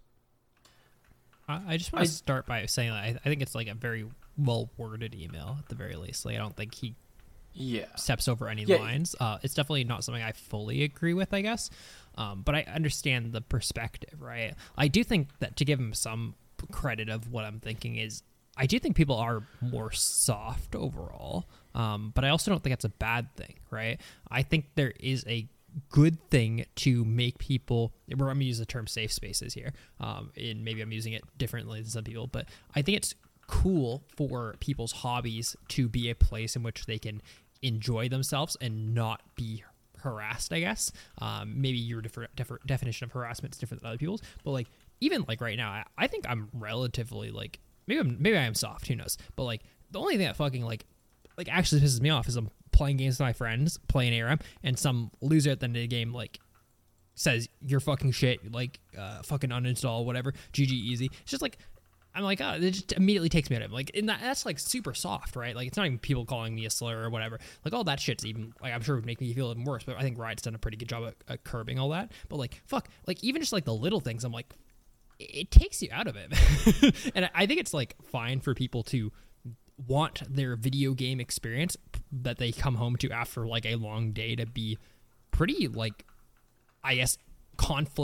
[SPEAKER 6] I just want to start by saying that I think it's like a very well-worded email at the very least. Like, I don't think he steps over any lines. It's definitely not something I fully agree with, I guess. But I understand the perspective, right? I do think that to give him some credit of what I'm thinking is, I do think people are more soft overall. But I also don't think that's a bad thing, right? I think there is a good thing to make people, I'm going to use the term safe spaces here, and maybe I'm using it differently than some people, but I think it's cool for people's hobbies to be a place in which they can enjoy themselves and not be harassed, I guess. Maybe your different definition of harassment is different than other people's, but like, even like right now, I think I'm relatively like, maybe I am soft, who knows, but like, the only thing that fucking like actually pisses me off is I'm playing games with my friends, playing ARM, and some loser at the end of the game like says you're fucking shit, like fucking uninstall, whatever, GG easy. It's just like, I'm like, oh, it just immediately takes me out of it. Like, in that's like super soft, right? Like, it's not even people calling me a slur or whatever. Like, all that shit's even, like, I'm sure it would make me feel even worse, but I think Riot's done a pretty good job at curbing all that. But like, fuck, like even just like the little things, I'm like, it takes you out of it. And I think it's like fine for people to want their video game experience that they come home to after like a long day to be pretty like, I guess, conflict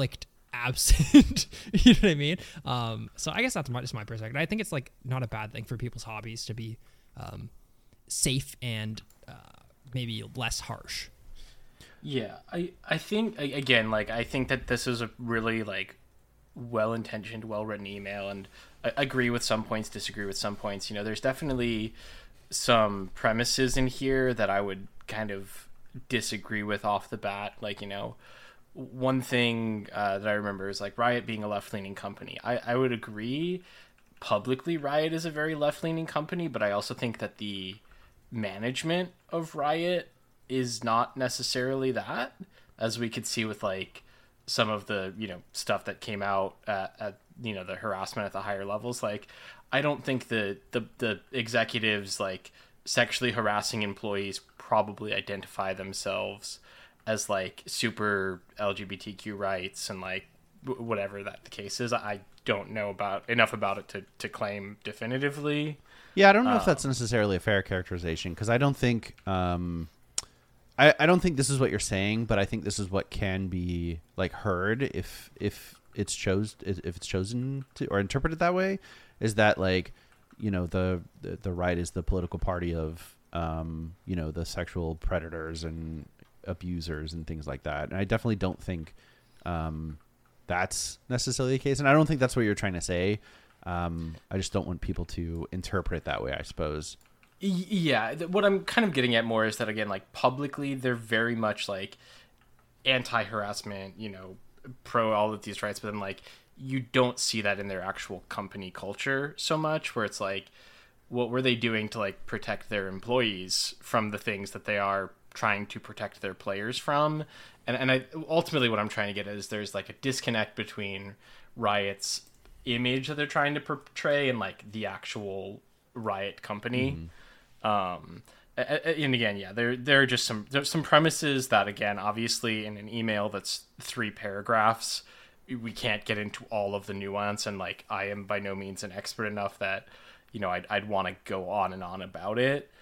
[SPEAKER 6] absent. You know what I mean? So I guess that's just my perspective. I think it's like not a bad thing for people's hobbies to be safe and maybe less harsh.
[SPEAKER 4] Yeah, I think again, like I think that this is a really like well-intentioned, well-written email, and I agree with some points, disagree with some points. You know, there's definitely some premises in here that I would kind of disagree with off the bat. Like, you know, one thing that I remember is like Riot being a left-leaning company. I would agree publicly Riot is a very left-leaning company, but I also think that the management of Riot is not necessarily that, as we could see with like some of the, you know, stuff that came out at you know, the harassment at the higher levels. Like, I don't think the executives like sexually harassing employees probably identify themselves as like super LGBTQ rights and like whatever that the case is. I don't know enough about it to claim definitively.
[SPEAKER 5] Yeah, I don't know if that's necessarily a fair characterization, because I don't think I don't think this is what you're saying, but I think this is what can be like heard if it's chosen to or interpreted that way, is that like, you know, the right is the political party of you know, the sexual predators and abusers and things like that. And I definitely don't think that's necessarily the case, and I don't think that's what you're trying to say. I just don't want people to interpret it that way, I suppose.
[SPEAKER 4] Yeah, what I'm kind of getting at more is that, again, like publicly, they're very much like anti-harassment, you know, pro all of these rights, but then like you don't see that in their actual company culture so much, where it's like, what were they doing to like protect their employees from the things that they are trying to protect their players from? And I ultimately what I'm trying to get at is there's like a disconnect between Riot's image that they're trying to portray and like the actual Riot company. Mm-hmm. And again, yeah, there are just some premises that, again, obviously in an email that's 3 paragraphs, we can't get into all of the nuance, and like I am by no means an expert enough that, you know, I'd want to go on and on about it.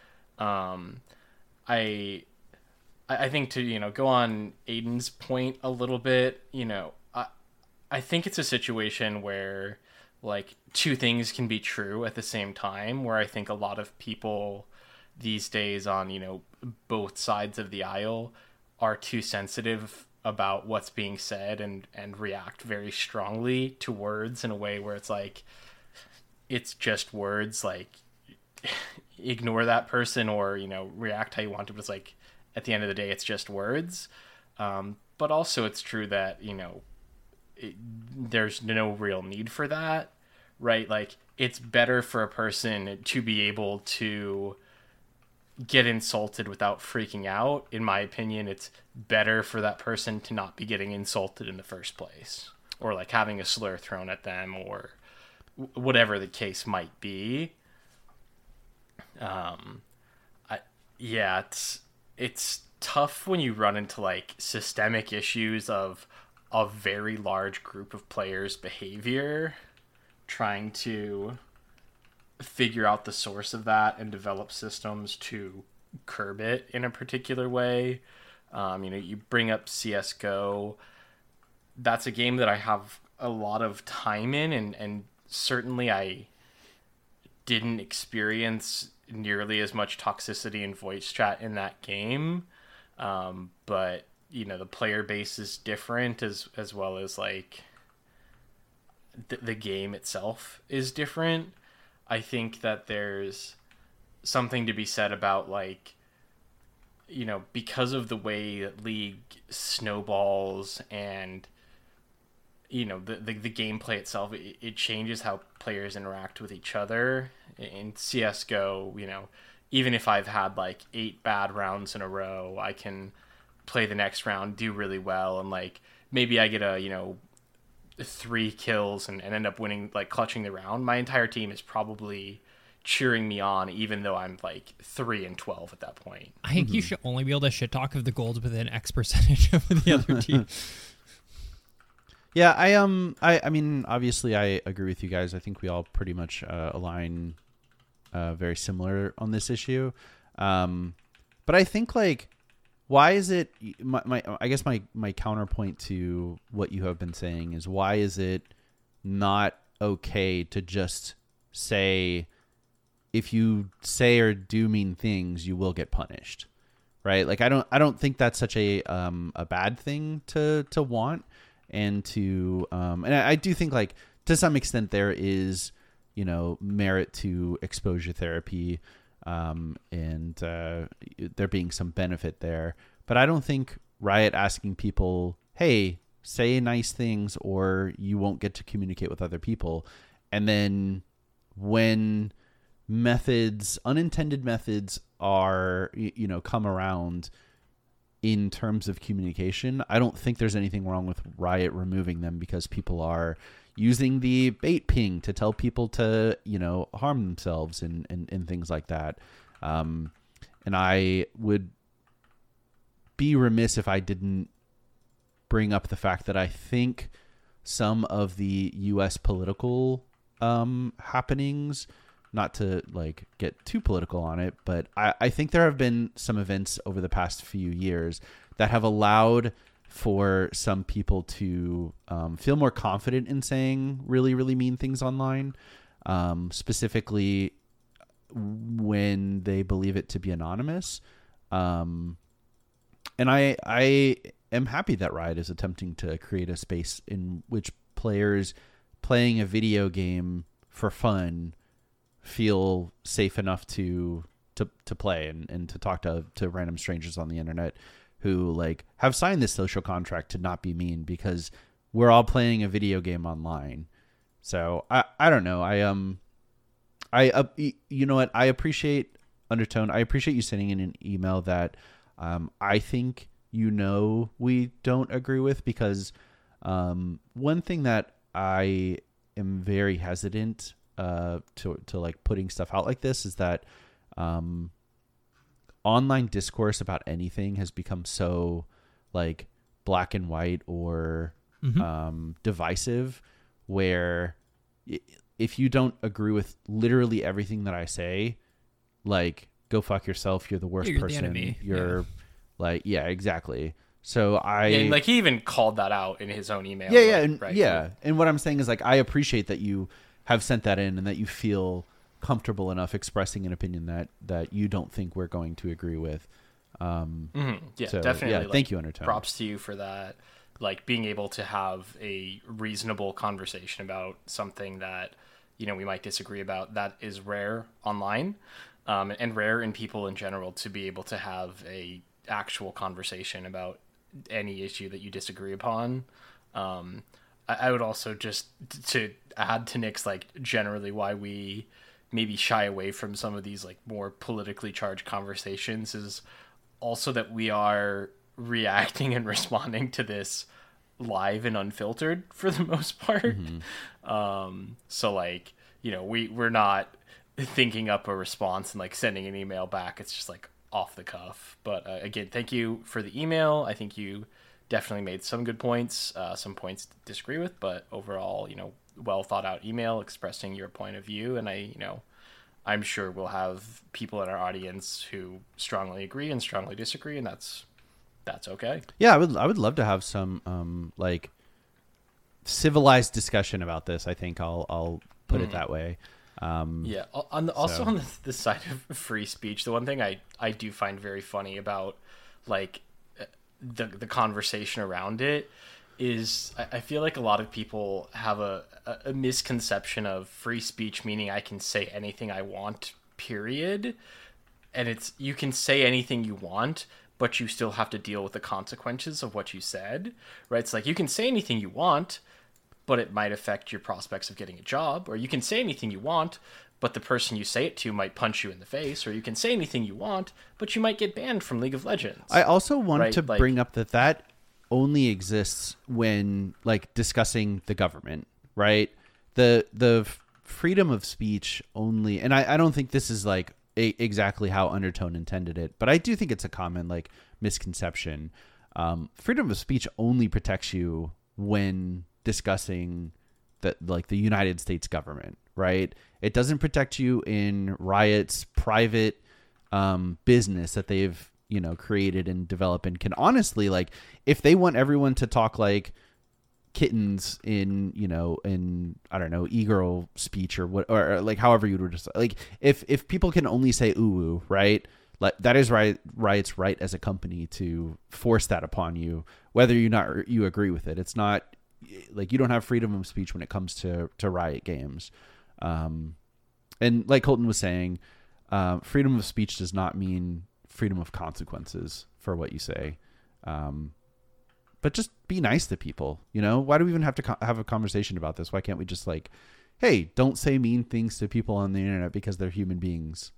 [SPEAKER 4] I think to, you know, go on Aiden's point a little bit, you know, I think it's a situation where like 2 things can be true at the same time, where I think a lot of people these days on, you know, both sides of the aisle are too sensitive about what's being said and react very strongly to words in a way where it's like, it's just words, like ignore that person or, you know, react how you want to, but it's like, at the end of the day, it's just words. But also it's true that, you know, there's no real need for that, right? Like, it's better for a person to be able to get insulted without freaking out. In my opinion, it's better for that person to not be getting insulted in the first place, or like having a slur thrown at them, or whatever the case might be. It's tough when you run into like systemic issues of a very large group of players' behavior, trying to figure out the source of that and develop systems to curb it in a particular way. You know, you bring up CSGO. That's a game that I have a lot of time in, and certainly I didn't experience nearly as much toxicity in voice chat in that game. But, you know, the player base is different as well as like the game itself is different. I think that there's something to be said about, like, you know, because of the way that League snowballs and, you know, the gameplay itself, it changes how players interact with each other. In CSGO, you know, even if I've had like 8 bad rounds in a row, I can play the next round, do really well, and like maybe I get a, you know, 3 kills and end up winning, like clutching the round. My entire team is probably cheering me on, even though I'm like 3-12 at that point.
[SPEAKER 6] I think you should only be able to shit talk if the gold's within X percentage of the other team.
[SPEAKER 5] Yeah, I mean, obviously I agree with you guys. I think we all pretty much align very similar on this issue. But I think like why is it my I guess my counterpoint to what you have been saying is, why is it not okay to just say, if you say or do mean things, you will get punished, right? Like I don't think that's such a bad thing to want, and to and I do think, like, to some extent there is, you know, merit to exposure therapy, and there being some benefit there. But I don't think Riot asking people, hey, say nice things or you won't get to communicate with other people, and then when unintended methods are, you know, come around in terms of communication, I don't think there's anything wrong with Riot removing them because people are using the bait ping to tell people to, you know, harm themselves and things like that. And I would be remiss if I didn't bring up the fact that I think some of the U.S. political happenings, not to like get too political on it, but I think there have been some events over the past few years that have allowed for some people to feel more confident in saying really, really mean things online, specifically when they believe it to be anonymous. And I am happy that Riot is attempting to create a space in which players playing a video game for fun feel safe enough to play and to talk to random strangers on the internet who like have signed this social contract to not be mean because we're all playing a video game online. So I don't know. You know what? I appreciate Undertone. I appreciate you sending in an email that I think, you know, we don't agree with, because one thing that I am very hesitant to like putting stuff out like this is that online discourse about anything has become so like black and white or divisive, where if you don't agree with literally everything that I say, like, go fuck yourself. You're the worst
[SPEAKER 6] You're
[SPEAKER 5] person.
[SPEAKER 6] the enemy.
[SPEAKER 5] You're like, yeah, exactly. So
[SPEAKER 4] and like he even called that out in his own email.
[SPEAKER 5] Yeah. And what I'm saying is, like, I appreciate that you have sent that in and that you feel comfortable enough expressing an opinion that you don't think we're going to agree with.
[SPEAKER 4] Yeah,
[SPEAKER 5] so,
[SPEAKER 4] definitely.
[SPEAKER 5] Yeah,
[SPEAKER 4] like,
[SPEAKER 5] thank you, Undertone.
[SPEAKER 4] Props to you for that. Like, being able to have a reasonable conversation about something that, you know, we might disagree about, that is rare online, and rare in people in general, to be able to have a actual conversation about any issue that you disagree upon. I would also, just to add to Nick's, like, generally why we maybe shy away from some of these like more politically charged conversations is also that we are reacting and responding to this live and unfiltered for the most part. So like, you know, we're not thinking up a response and like sending an email back. It's just like off the cuff. But again, thank you for the email. I think you definitely made some good points, some points to disagree with, but overall, you know, well thought out email expressing your point of view. And I'm sure we'll have people in our audience who strongly agree and strongly disagree, and that's okay. Yeah,
[SPEAKER 5] I would love to have some like civilized discussion about this. I think I'll put it that way.
[SPEAKER 4] Yeah. On the side of free speech, the one thing I do find very funny about like the conversation around it is I feel like a lot of people have a misconception of free speech meaning I can say anything I want, period. And it's, you can say anything you want, but you still have to deal with the consequences of what you said, right? It's like, you can say anything you want, but it might affect your prospects of getting a job. Or you can say anything you want, but the person you say it to might punch you in the face. Or you can say anything you want, but you might get banned from League of Legends.
[SPEAKER 5] I also want to bring up that only exists when like discussing the government, right? The freedom of speech only, and I don't think this is like exactly how Undertone intended it, but I do think it's a common like misconception. Freedom of speech only protects you when discussing the United States government, right? It doesn't protect you in Riot's private business that they've created and developed, and can honestly, like, if they want everyone to talk like kittens in I don't know, e-girl speech or what, or like however you would just, like, if people can only say ooh, right, like that is Riot's right as a company to force that upon you, whether you agree with it. It's not like you don't have freedom of speech when it comes to Riot Games. And like Colton was saying, freedom of speech does not mean freedom of consequences for what you say. But just be nice to people, Why do we even have to have a conversation about this? Why can't we just like, hey, don't say mean things to people on the internet because they're human beings,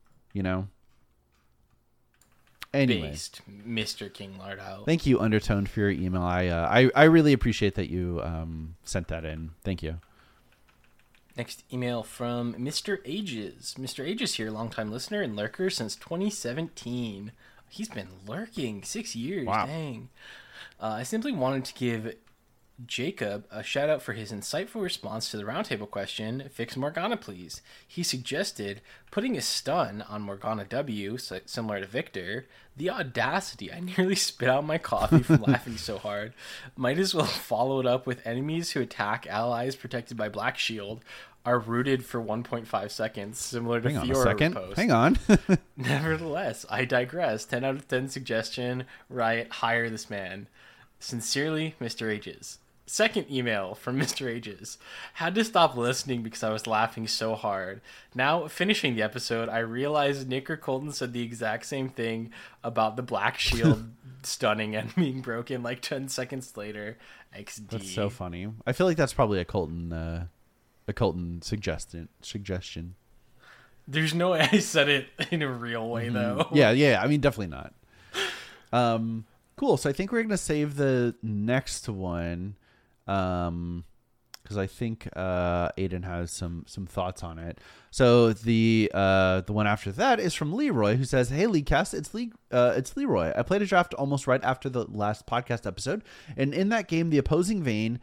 [SPEAKER 5] Anyway.
[SPEAKER 4] Based, Mr. King Lardau.
[SPEAKER 5] Thank you, Undertoned, for your email. I really appreciate that you sent that in. Thank you.
[SPEAKER 4] Next email from Mr. Ages. Mr. Ages here, longtime listener and lurker since 2017. He's been lurking 6 years.
[SPEAKER 5] Wow.
[SPEAKER 4] Dang. I simply wanted to give Jacob a shout out for his insightful response to the roundtable question, fix Morgana please. He suggested putting a stun on Morgana W, similar to Victor. The audacity, I nearly spit out my coffee from laughing so hard. Might as well follow it up with enemies who attack allies protected by Black Shield are rooted for 1.5 seconds, similar to Fiora post.
[SPEAKER 5] Hang on.
[SPEAKER 4] Nevertheless, I digress. 10 out of 10 suggestion, Riot, hire this man. Sincerely, Mr. Ages. Second email from Mr. Ages. Had to stop listening because I was laughing so hard. Now, finishing the episode, I realized Nick or Colton said the exact same thing about the Black Shield stunning and being broken like 10 seconds later. XD.
[SPEAKER 5] That's so funny. I feel like that's probably a Colton suggestion.
[SPEAKER 4] There's no way I said it in a real way, though.
[SPEAKER 5] Yeah. I mean, definitely not. Cool. So I think we're going to save the next one because I think Aiden has some thoughts on it. So the one after that is from Leroy, who says, "Hey, Leaguecast, it's Leroy. I played a draft almost right after the last podcast episode, and in that game, the opposing vein,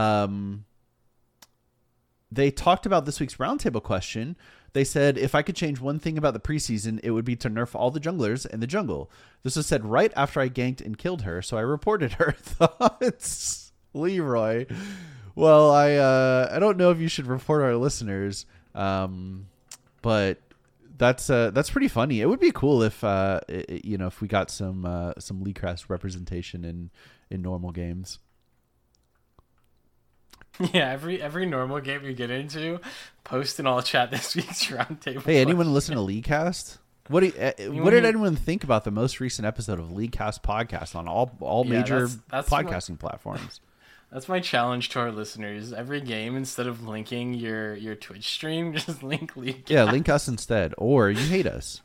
[SPEAKER 5] they talked about this week's roundtable question. They said, if I could change one thing about the preseason, it would be to nerf all the junglers in the jungle. This was said right after I ganked and killed her, so I reported her thoughts." Leroy. Well, I don't know if you should report our listeners, but that's pretty funny. It would be cool if if we got some Leaguecast representation in normal games.
[SPEAKER 4] Yeah, every normal game you get into, post in all chat this week's roundtable.
[SPEAKER 5] Hey, anyone listen to Leaguecast? What did anyone think about the most recent episode of Leaguecast podcast on all major
[SPEAKER 4] that's
[SPEAKER 5] podcasting platforms?
[SPEAKER 4] That's my challenge to our listeners. Every game, instead of linking your Twitch stream, just link Leaguecast.
[SPEAKER 5] Yeah, link us instead, or you hate us.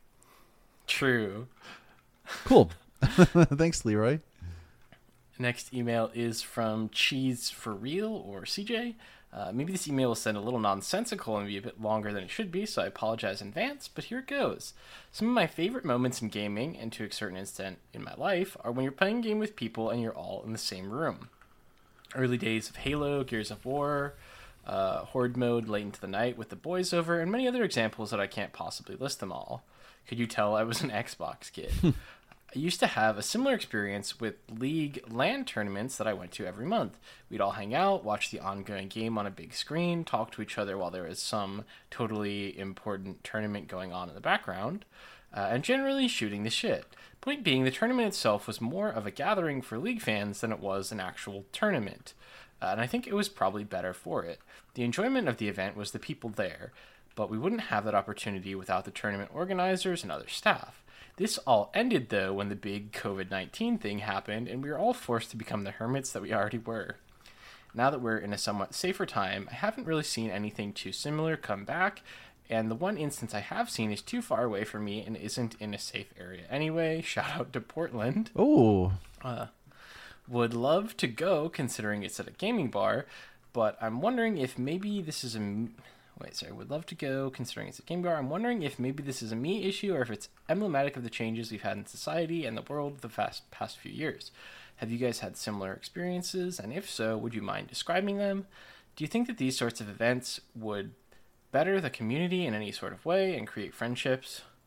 [SPEAKER 4] True.
[SPEAKER 5] Cool. Thanks, Leroy.
[SPEAKER 4] Next email is from Cheese for Real, or CJ. Maybe this email will sound a little nonsensical and be a bit longer than it should be, so I apologize in advance, but here it goes. Some of my favorite moments in gaming, and to a certain extent in my life, are when you're playing a game with people and you're all in the same room. Early days of Halo, Gears of War, Horde mode late into the night with the boys over, and many other examples that I can't possibly list them all. Could you tell I was an Xbox kid? I used to have a similar experience with League LAN tournaments that I went to every month. We'd all hang out, watch the ongoing game on a big screen, talk to each other while there was some totally important tournament going on in the background, and generally shooting the shit. Point being, the tournament itself was more of a gathering for League fans than it was an actual tournament, and I think it was probably better for it. The enjoyment of the event was the people there, but we wouldn't have that opportunity without the tournament organizers and other staff. This all ended, though, when the big COVID-19 thing happened, and we were all forced to become the hermits that we already were. Now that we're in a somewhat safer time, I haven't really seen anything too similar come back, and the one instance I have seen is too far away from me and isn't in a safe area anyway. Shout out to Portland.
[SPEAKER 5] Oh.
[SPEAKER 4] Would love to go, considering it's at a gaming bar, but I'm wondering if maybe this is a... would love to go, considering it's a game bar. I'm wondering if maybe this is a me issue or if it's emblematic of the changes we've had in society and the world the past few years. Have you guys had similar experiences? And if so, would you mind describing them? Do you think that these sorts of events would better the community in any sort of way and create friendships?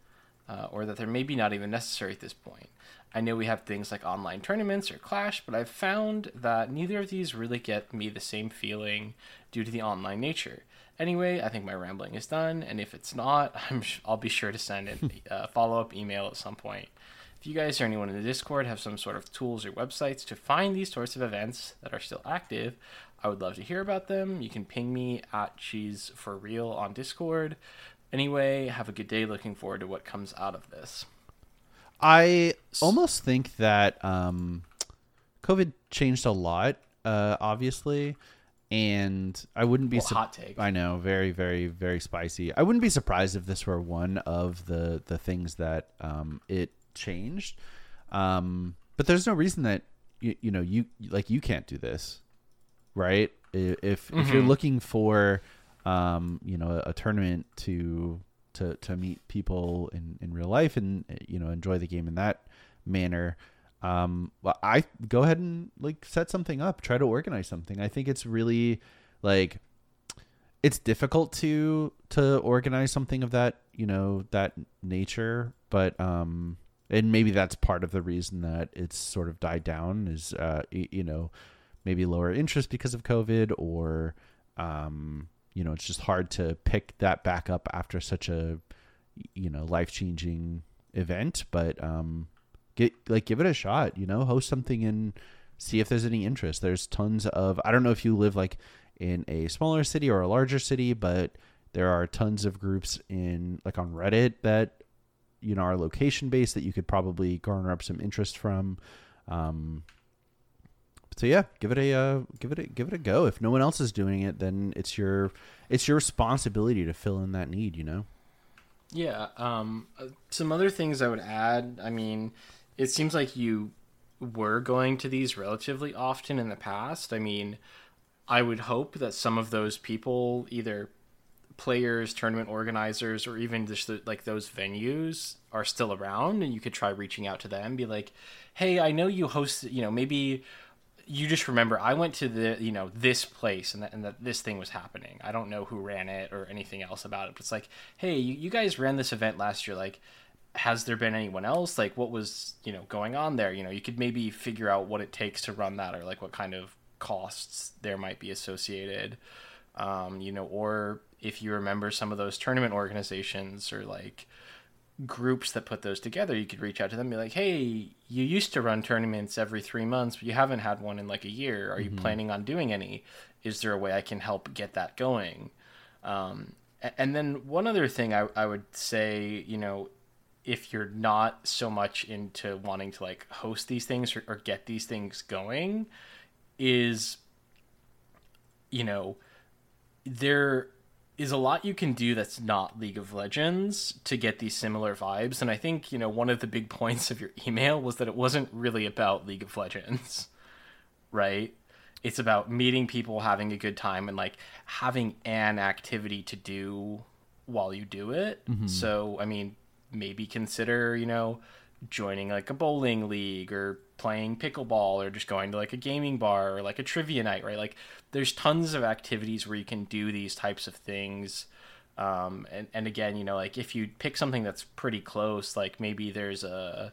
[SPEAKER 4] or that they're maybe not even necessary at this point. I know we have things like online tournaments or Clash, but I've found that neither of these really get me the same feeling due to the online nature. Anyway, I think my rambling is done, and if it's not, I'll be sure to send a follow-up email at some point. If you guys or anyone in the Discord have some sort of tools or websites to find these sorts of events that are still active, I would love to hear about them. You can ping me at cheese4real on Discord. Anyway, have a good day. Looking forward to what comes out of this.
[SPEAKER 5] I almost think that COVID changed a lot, obviously, and I wouldn't be
[SPEAKER 4] hot take.
[SPEAKER 5] I know, very, very, very spicy. I wouldn't be surprised if this were one of the things that it changed. But there's no reason that you can't do this, right? If you're looking for a tournament to meet people in real life and enjoy the game in that manner, well, I go ahead and set something up, try to organize something. I think it's really it's difficult to organize something of that that nature, but and maybe that's part of the reason that it's sort of died down is maybe lower interest because of COVID, or it's just hard to pick that back up after such a life-changing event. But give it a shot, host something and see if there's any interest. There's tons of, I don't know if you live in a smaller city or a larger city, but there are tons of groups on Reddit that are location based that you could probably garner up some interest from. So yeah, give it a go. If no one else is doing it, then it's your responsibility to fill in that need,
[SPEAKER 4] Yeah. Some other things I would add. I mean, it seems like you were going to these relatively often in the past. I mean, I would hope that some of those people, either players, tournament organizers, or even just those venues, are still around, and you could try reaching out to them, be like, hey, I know you host, maybe you just remember I went to the this place and that this thing was happening. I don't know who ran it or anything else about it, but it's like, hey, you guys ran this event last year, has there been anyone else? What was going on there? You could maybe figure out what it takes to run that, or what kind of costs there might be associated, or if you remember some of those tournament organizations or groups that put those together, you could reach out to them and be like, hey, you used to run tournaments every 3 months, but you haven't had one in a year. Are you planning on doing any? Is there a way I can help get that going? And then one other thing I would say, if you're not so much into wanting to host these things or get these things going, is, there is a lot you can do that's not League of Legends to get these similar vibes. And I think, one of the big points of your email was that it wasn't really about League of Legends, right? It's about meeting people, having a good time, and having an activity to do while you do it. Mm-hmm. So, I mean, maybe consider, joining a bowling league, or playing pickleball, or just going to a gaming bar, or a trivia night, right? There's tons of activities where you can do these types of things. And again, if you pick something that's pretty close, maybe there's a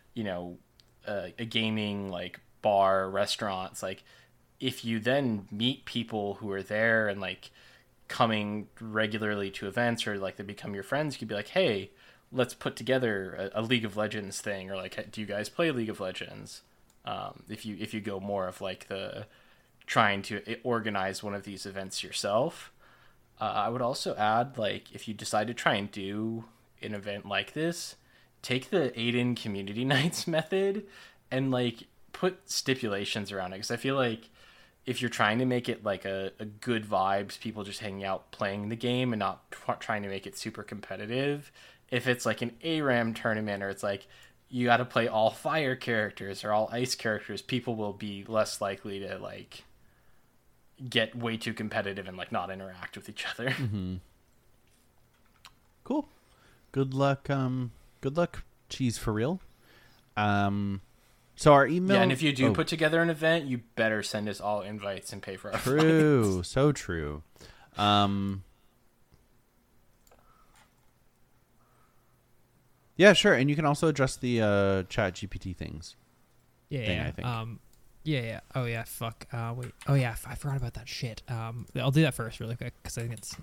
[SPEAKER 4] gaming bar, restaurants, if you then meet people who are there and coming regularly to events, or they become your friends, you could be like, hey, let's put together a League of Legends thing, or do you guys play League of Legends? If you go more of the trying to organize one of these events yourself. I would also add, if you decide to try and do an event like this, take the Aiden Community Nights method and put stipulations around it, because I feel if you're trying to make it a good vibes, people just hanging out playing the game and not trying to make it super competitive, if it's an ARAM tournament, or it's you got to play all fire characters or all ice characters, people will be less likely to get way too competitive and not interact with each other.
[SPEAKER 5] Mm-hmm. Cool. Good luck. Good luck, Cheese for Real. So our email.
[SPEAKER 4] Yeah, and if you do put together an event, you better send us all invites and pay for our
[SPEAKER 5] True.
[SPEAKER 4] flights.
[SPEAKER 5] So true. Yeah, sure. And you can also adjust the Chat GPT things.
[SPEAKER 6] Yeah,
[SPEAKER 5] I think.
[SPEAKER 6] yeah. Oh yeah, fuck. Wait. Oh yeah, I forgot about that shit. I'll do that first, really quick, because I think it's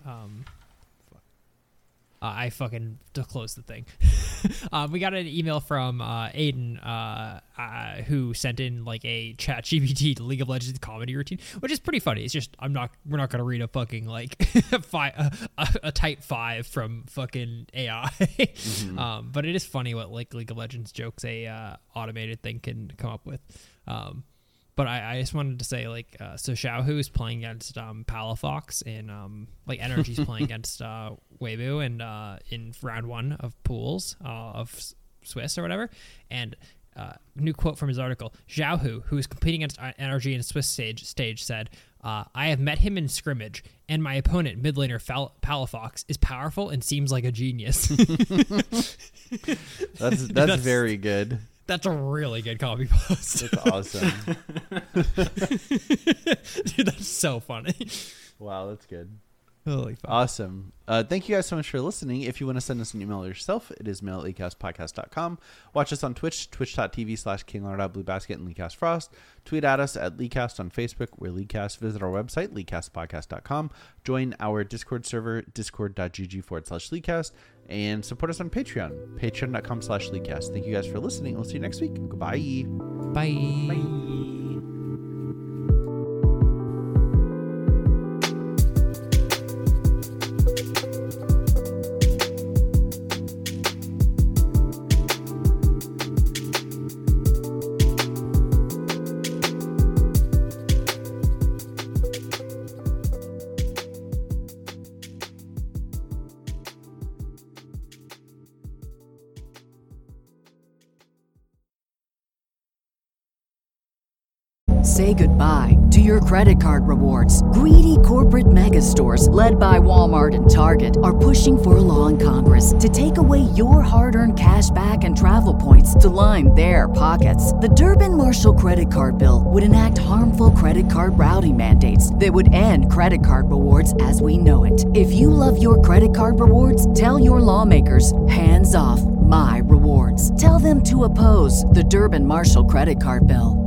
[SPEAKER 6] I fucking closed the thing. We got an email from Aiden, who sent in like a ChatGPT League of Legends comedy routine, which is pretty funny. It's just we're not gonna read a fucking like a type 5 from fucking AI. But it is funny what like League of Legends jokes a automated thing can come up with. But I just wanted to say, like, so Xiaohu is playing against Palafox, and like Energy's playing against Weibo, and in round 1 of pools of Swiss or whatever. And new quote from his article: Xiaohu, who is competing against Energy in Swiss stage, said, "I have met him in scrimmage, and my opponent, mid laner Palafox, is powerful and seems like a genius."
[SPEAKER 5] That's very good.
[SPEAKER 6] That's a really good copy post.
[SPEAKER 5] That's awesome.
[SPEAKER 6] Dude, that's so funny.
[SPEAKER 5] Wow, that's good.
[SPEAKER 6] Holy fuck.
[SPEAKER 5] Awesome. Thank you guys so much for listening. If you want to send us an email yourself, it is mail@leakcastpodcast.com. Watch us on Twitch, twitch.tv/KingLar.BlueBasket and LeakcastFrost. Tweet at us at Leakcast on Facebook. We're Leakcast. Visit our website, leakcastpodcast.com. Join our Discord server, discord.gg/Leakcast. And support us on Patreon, patreon.com/Leakcast. Thank you guys for listening. We'll see you next week. Goodbye.
[SPEAKER 6] Bye.
[SPEAKER 1] Say goodbye to your credit card rewards. Greedy corporate mega stores, led by Walmart and Target, are pushing for a law in Congress to take away your hard-earned cash back and travel points to line their pockets. The Durbin-Marshall credit card bill would enact harmful credit card routing mandates that would end credit card rewards as we know it. If you love your credit card rewards, tell your lawmakers, hands off my rewards. Tell them to oppose the Durbin-Marshall credit card bill.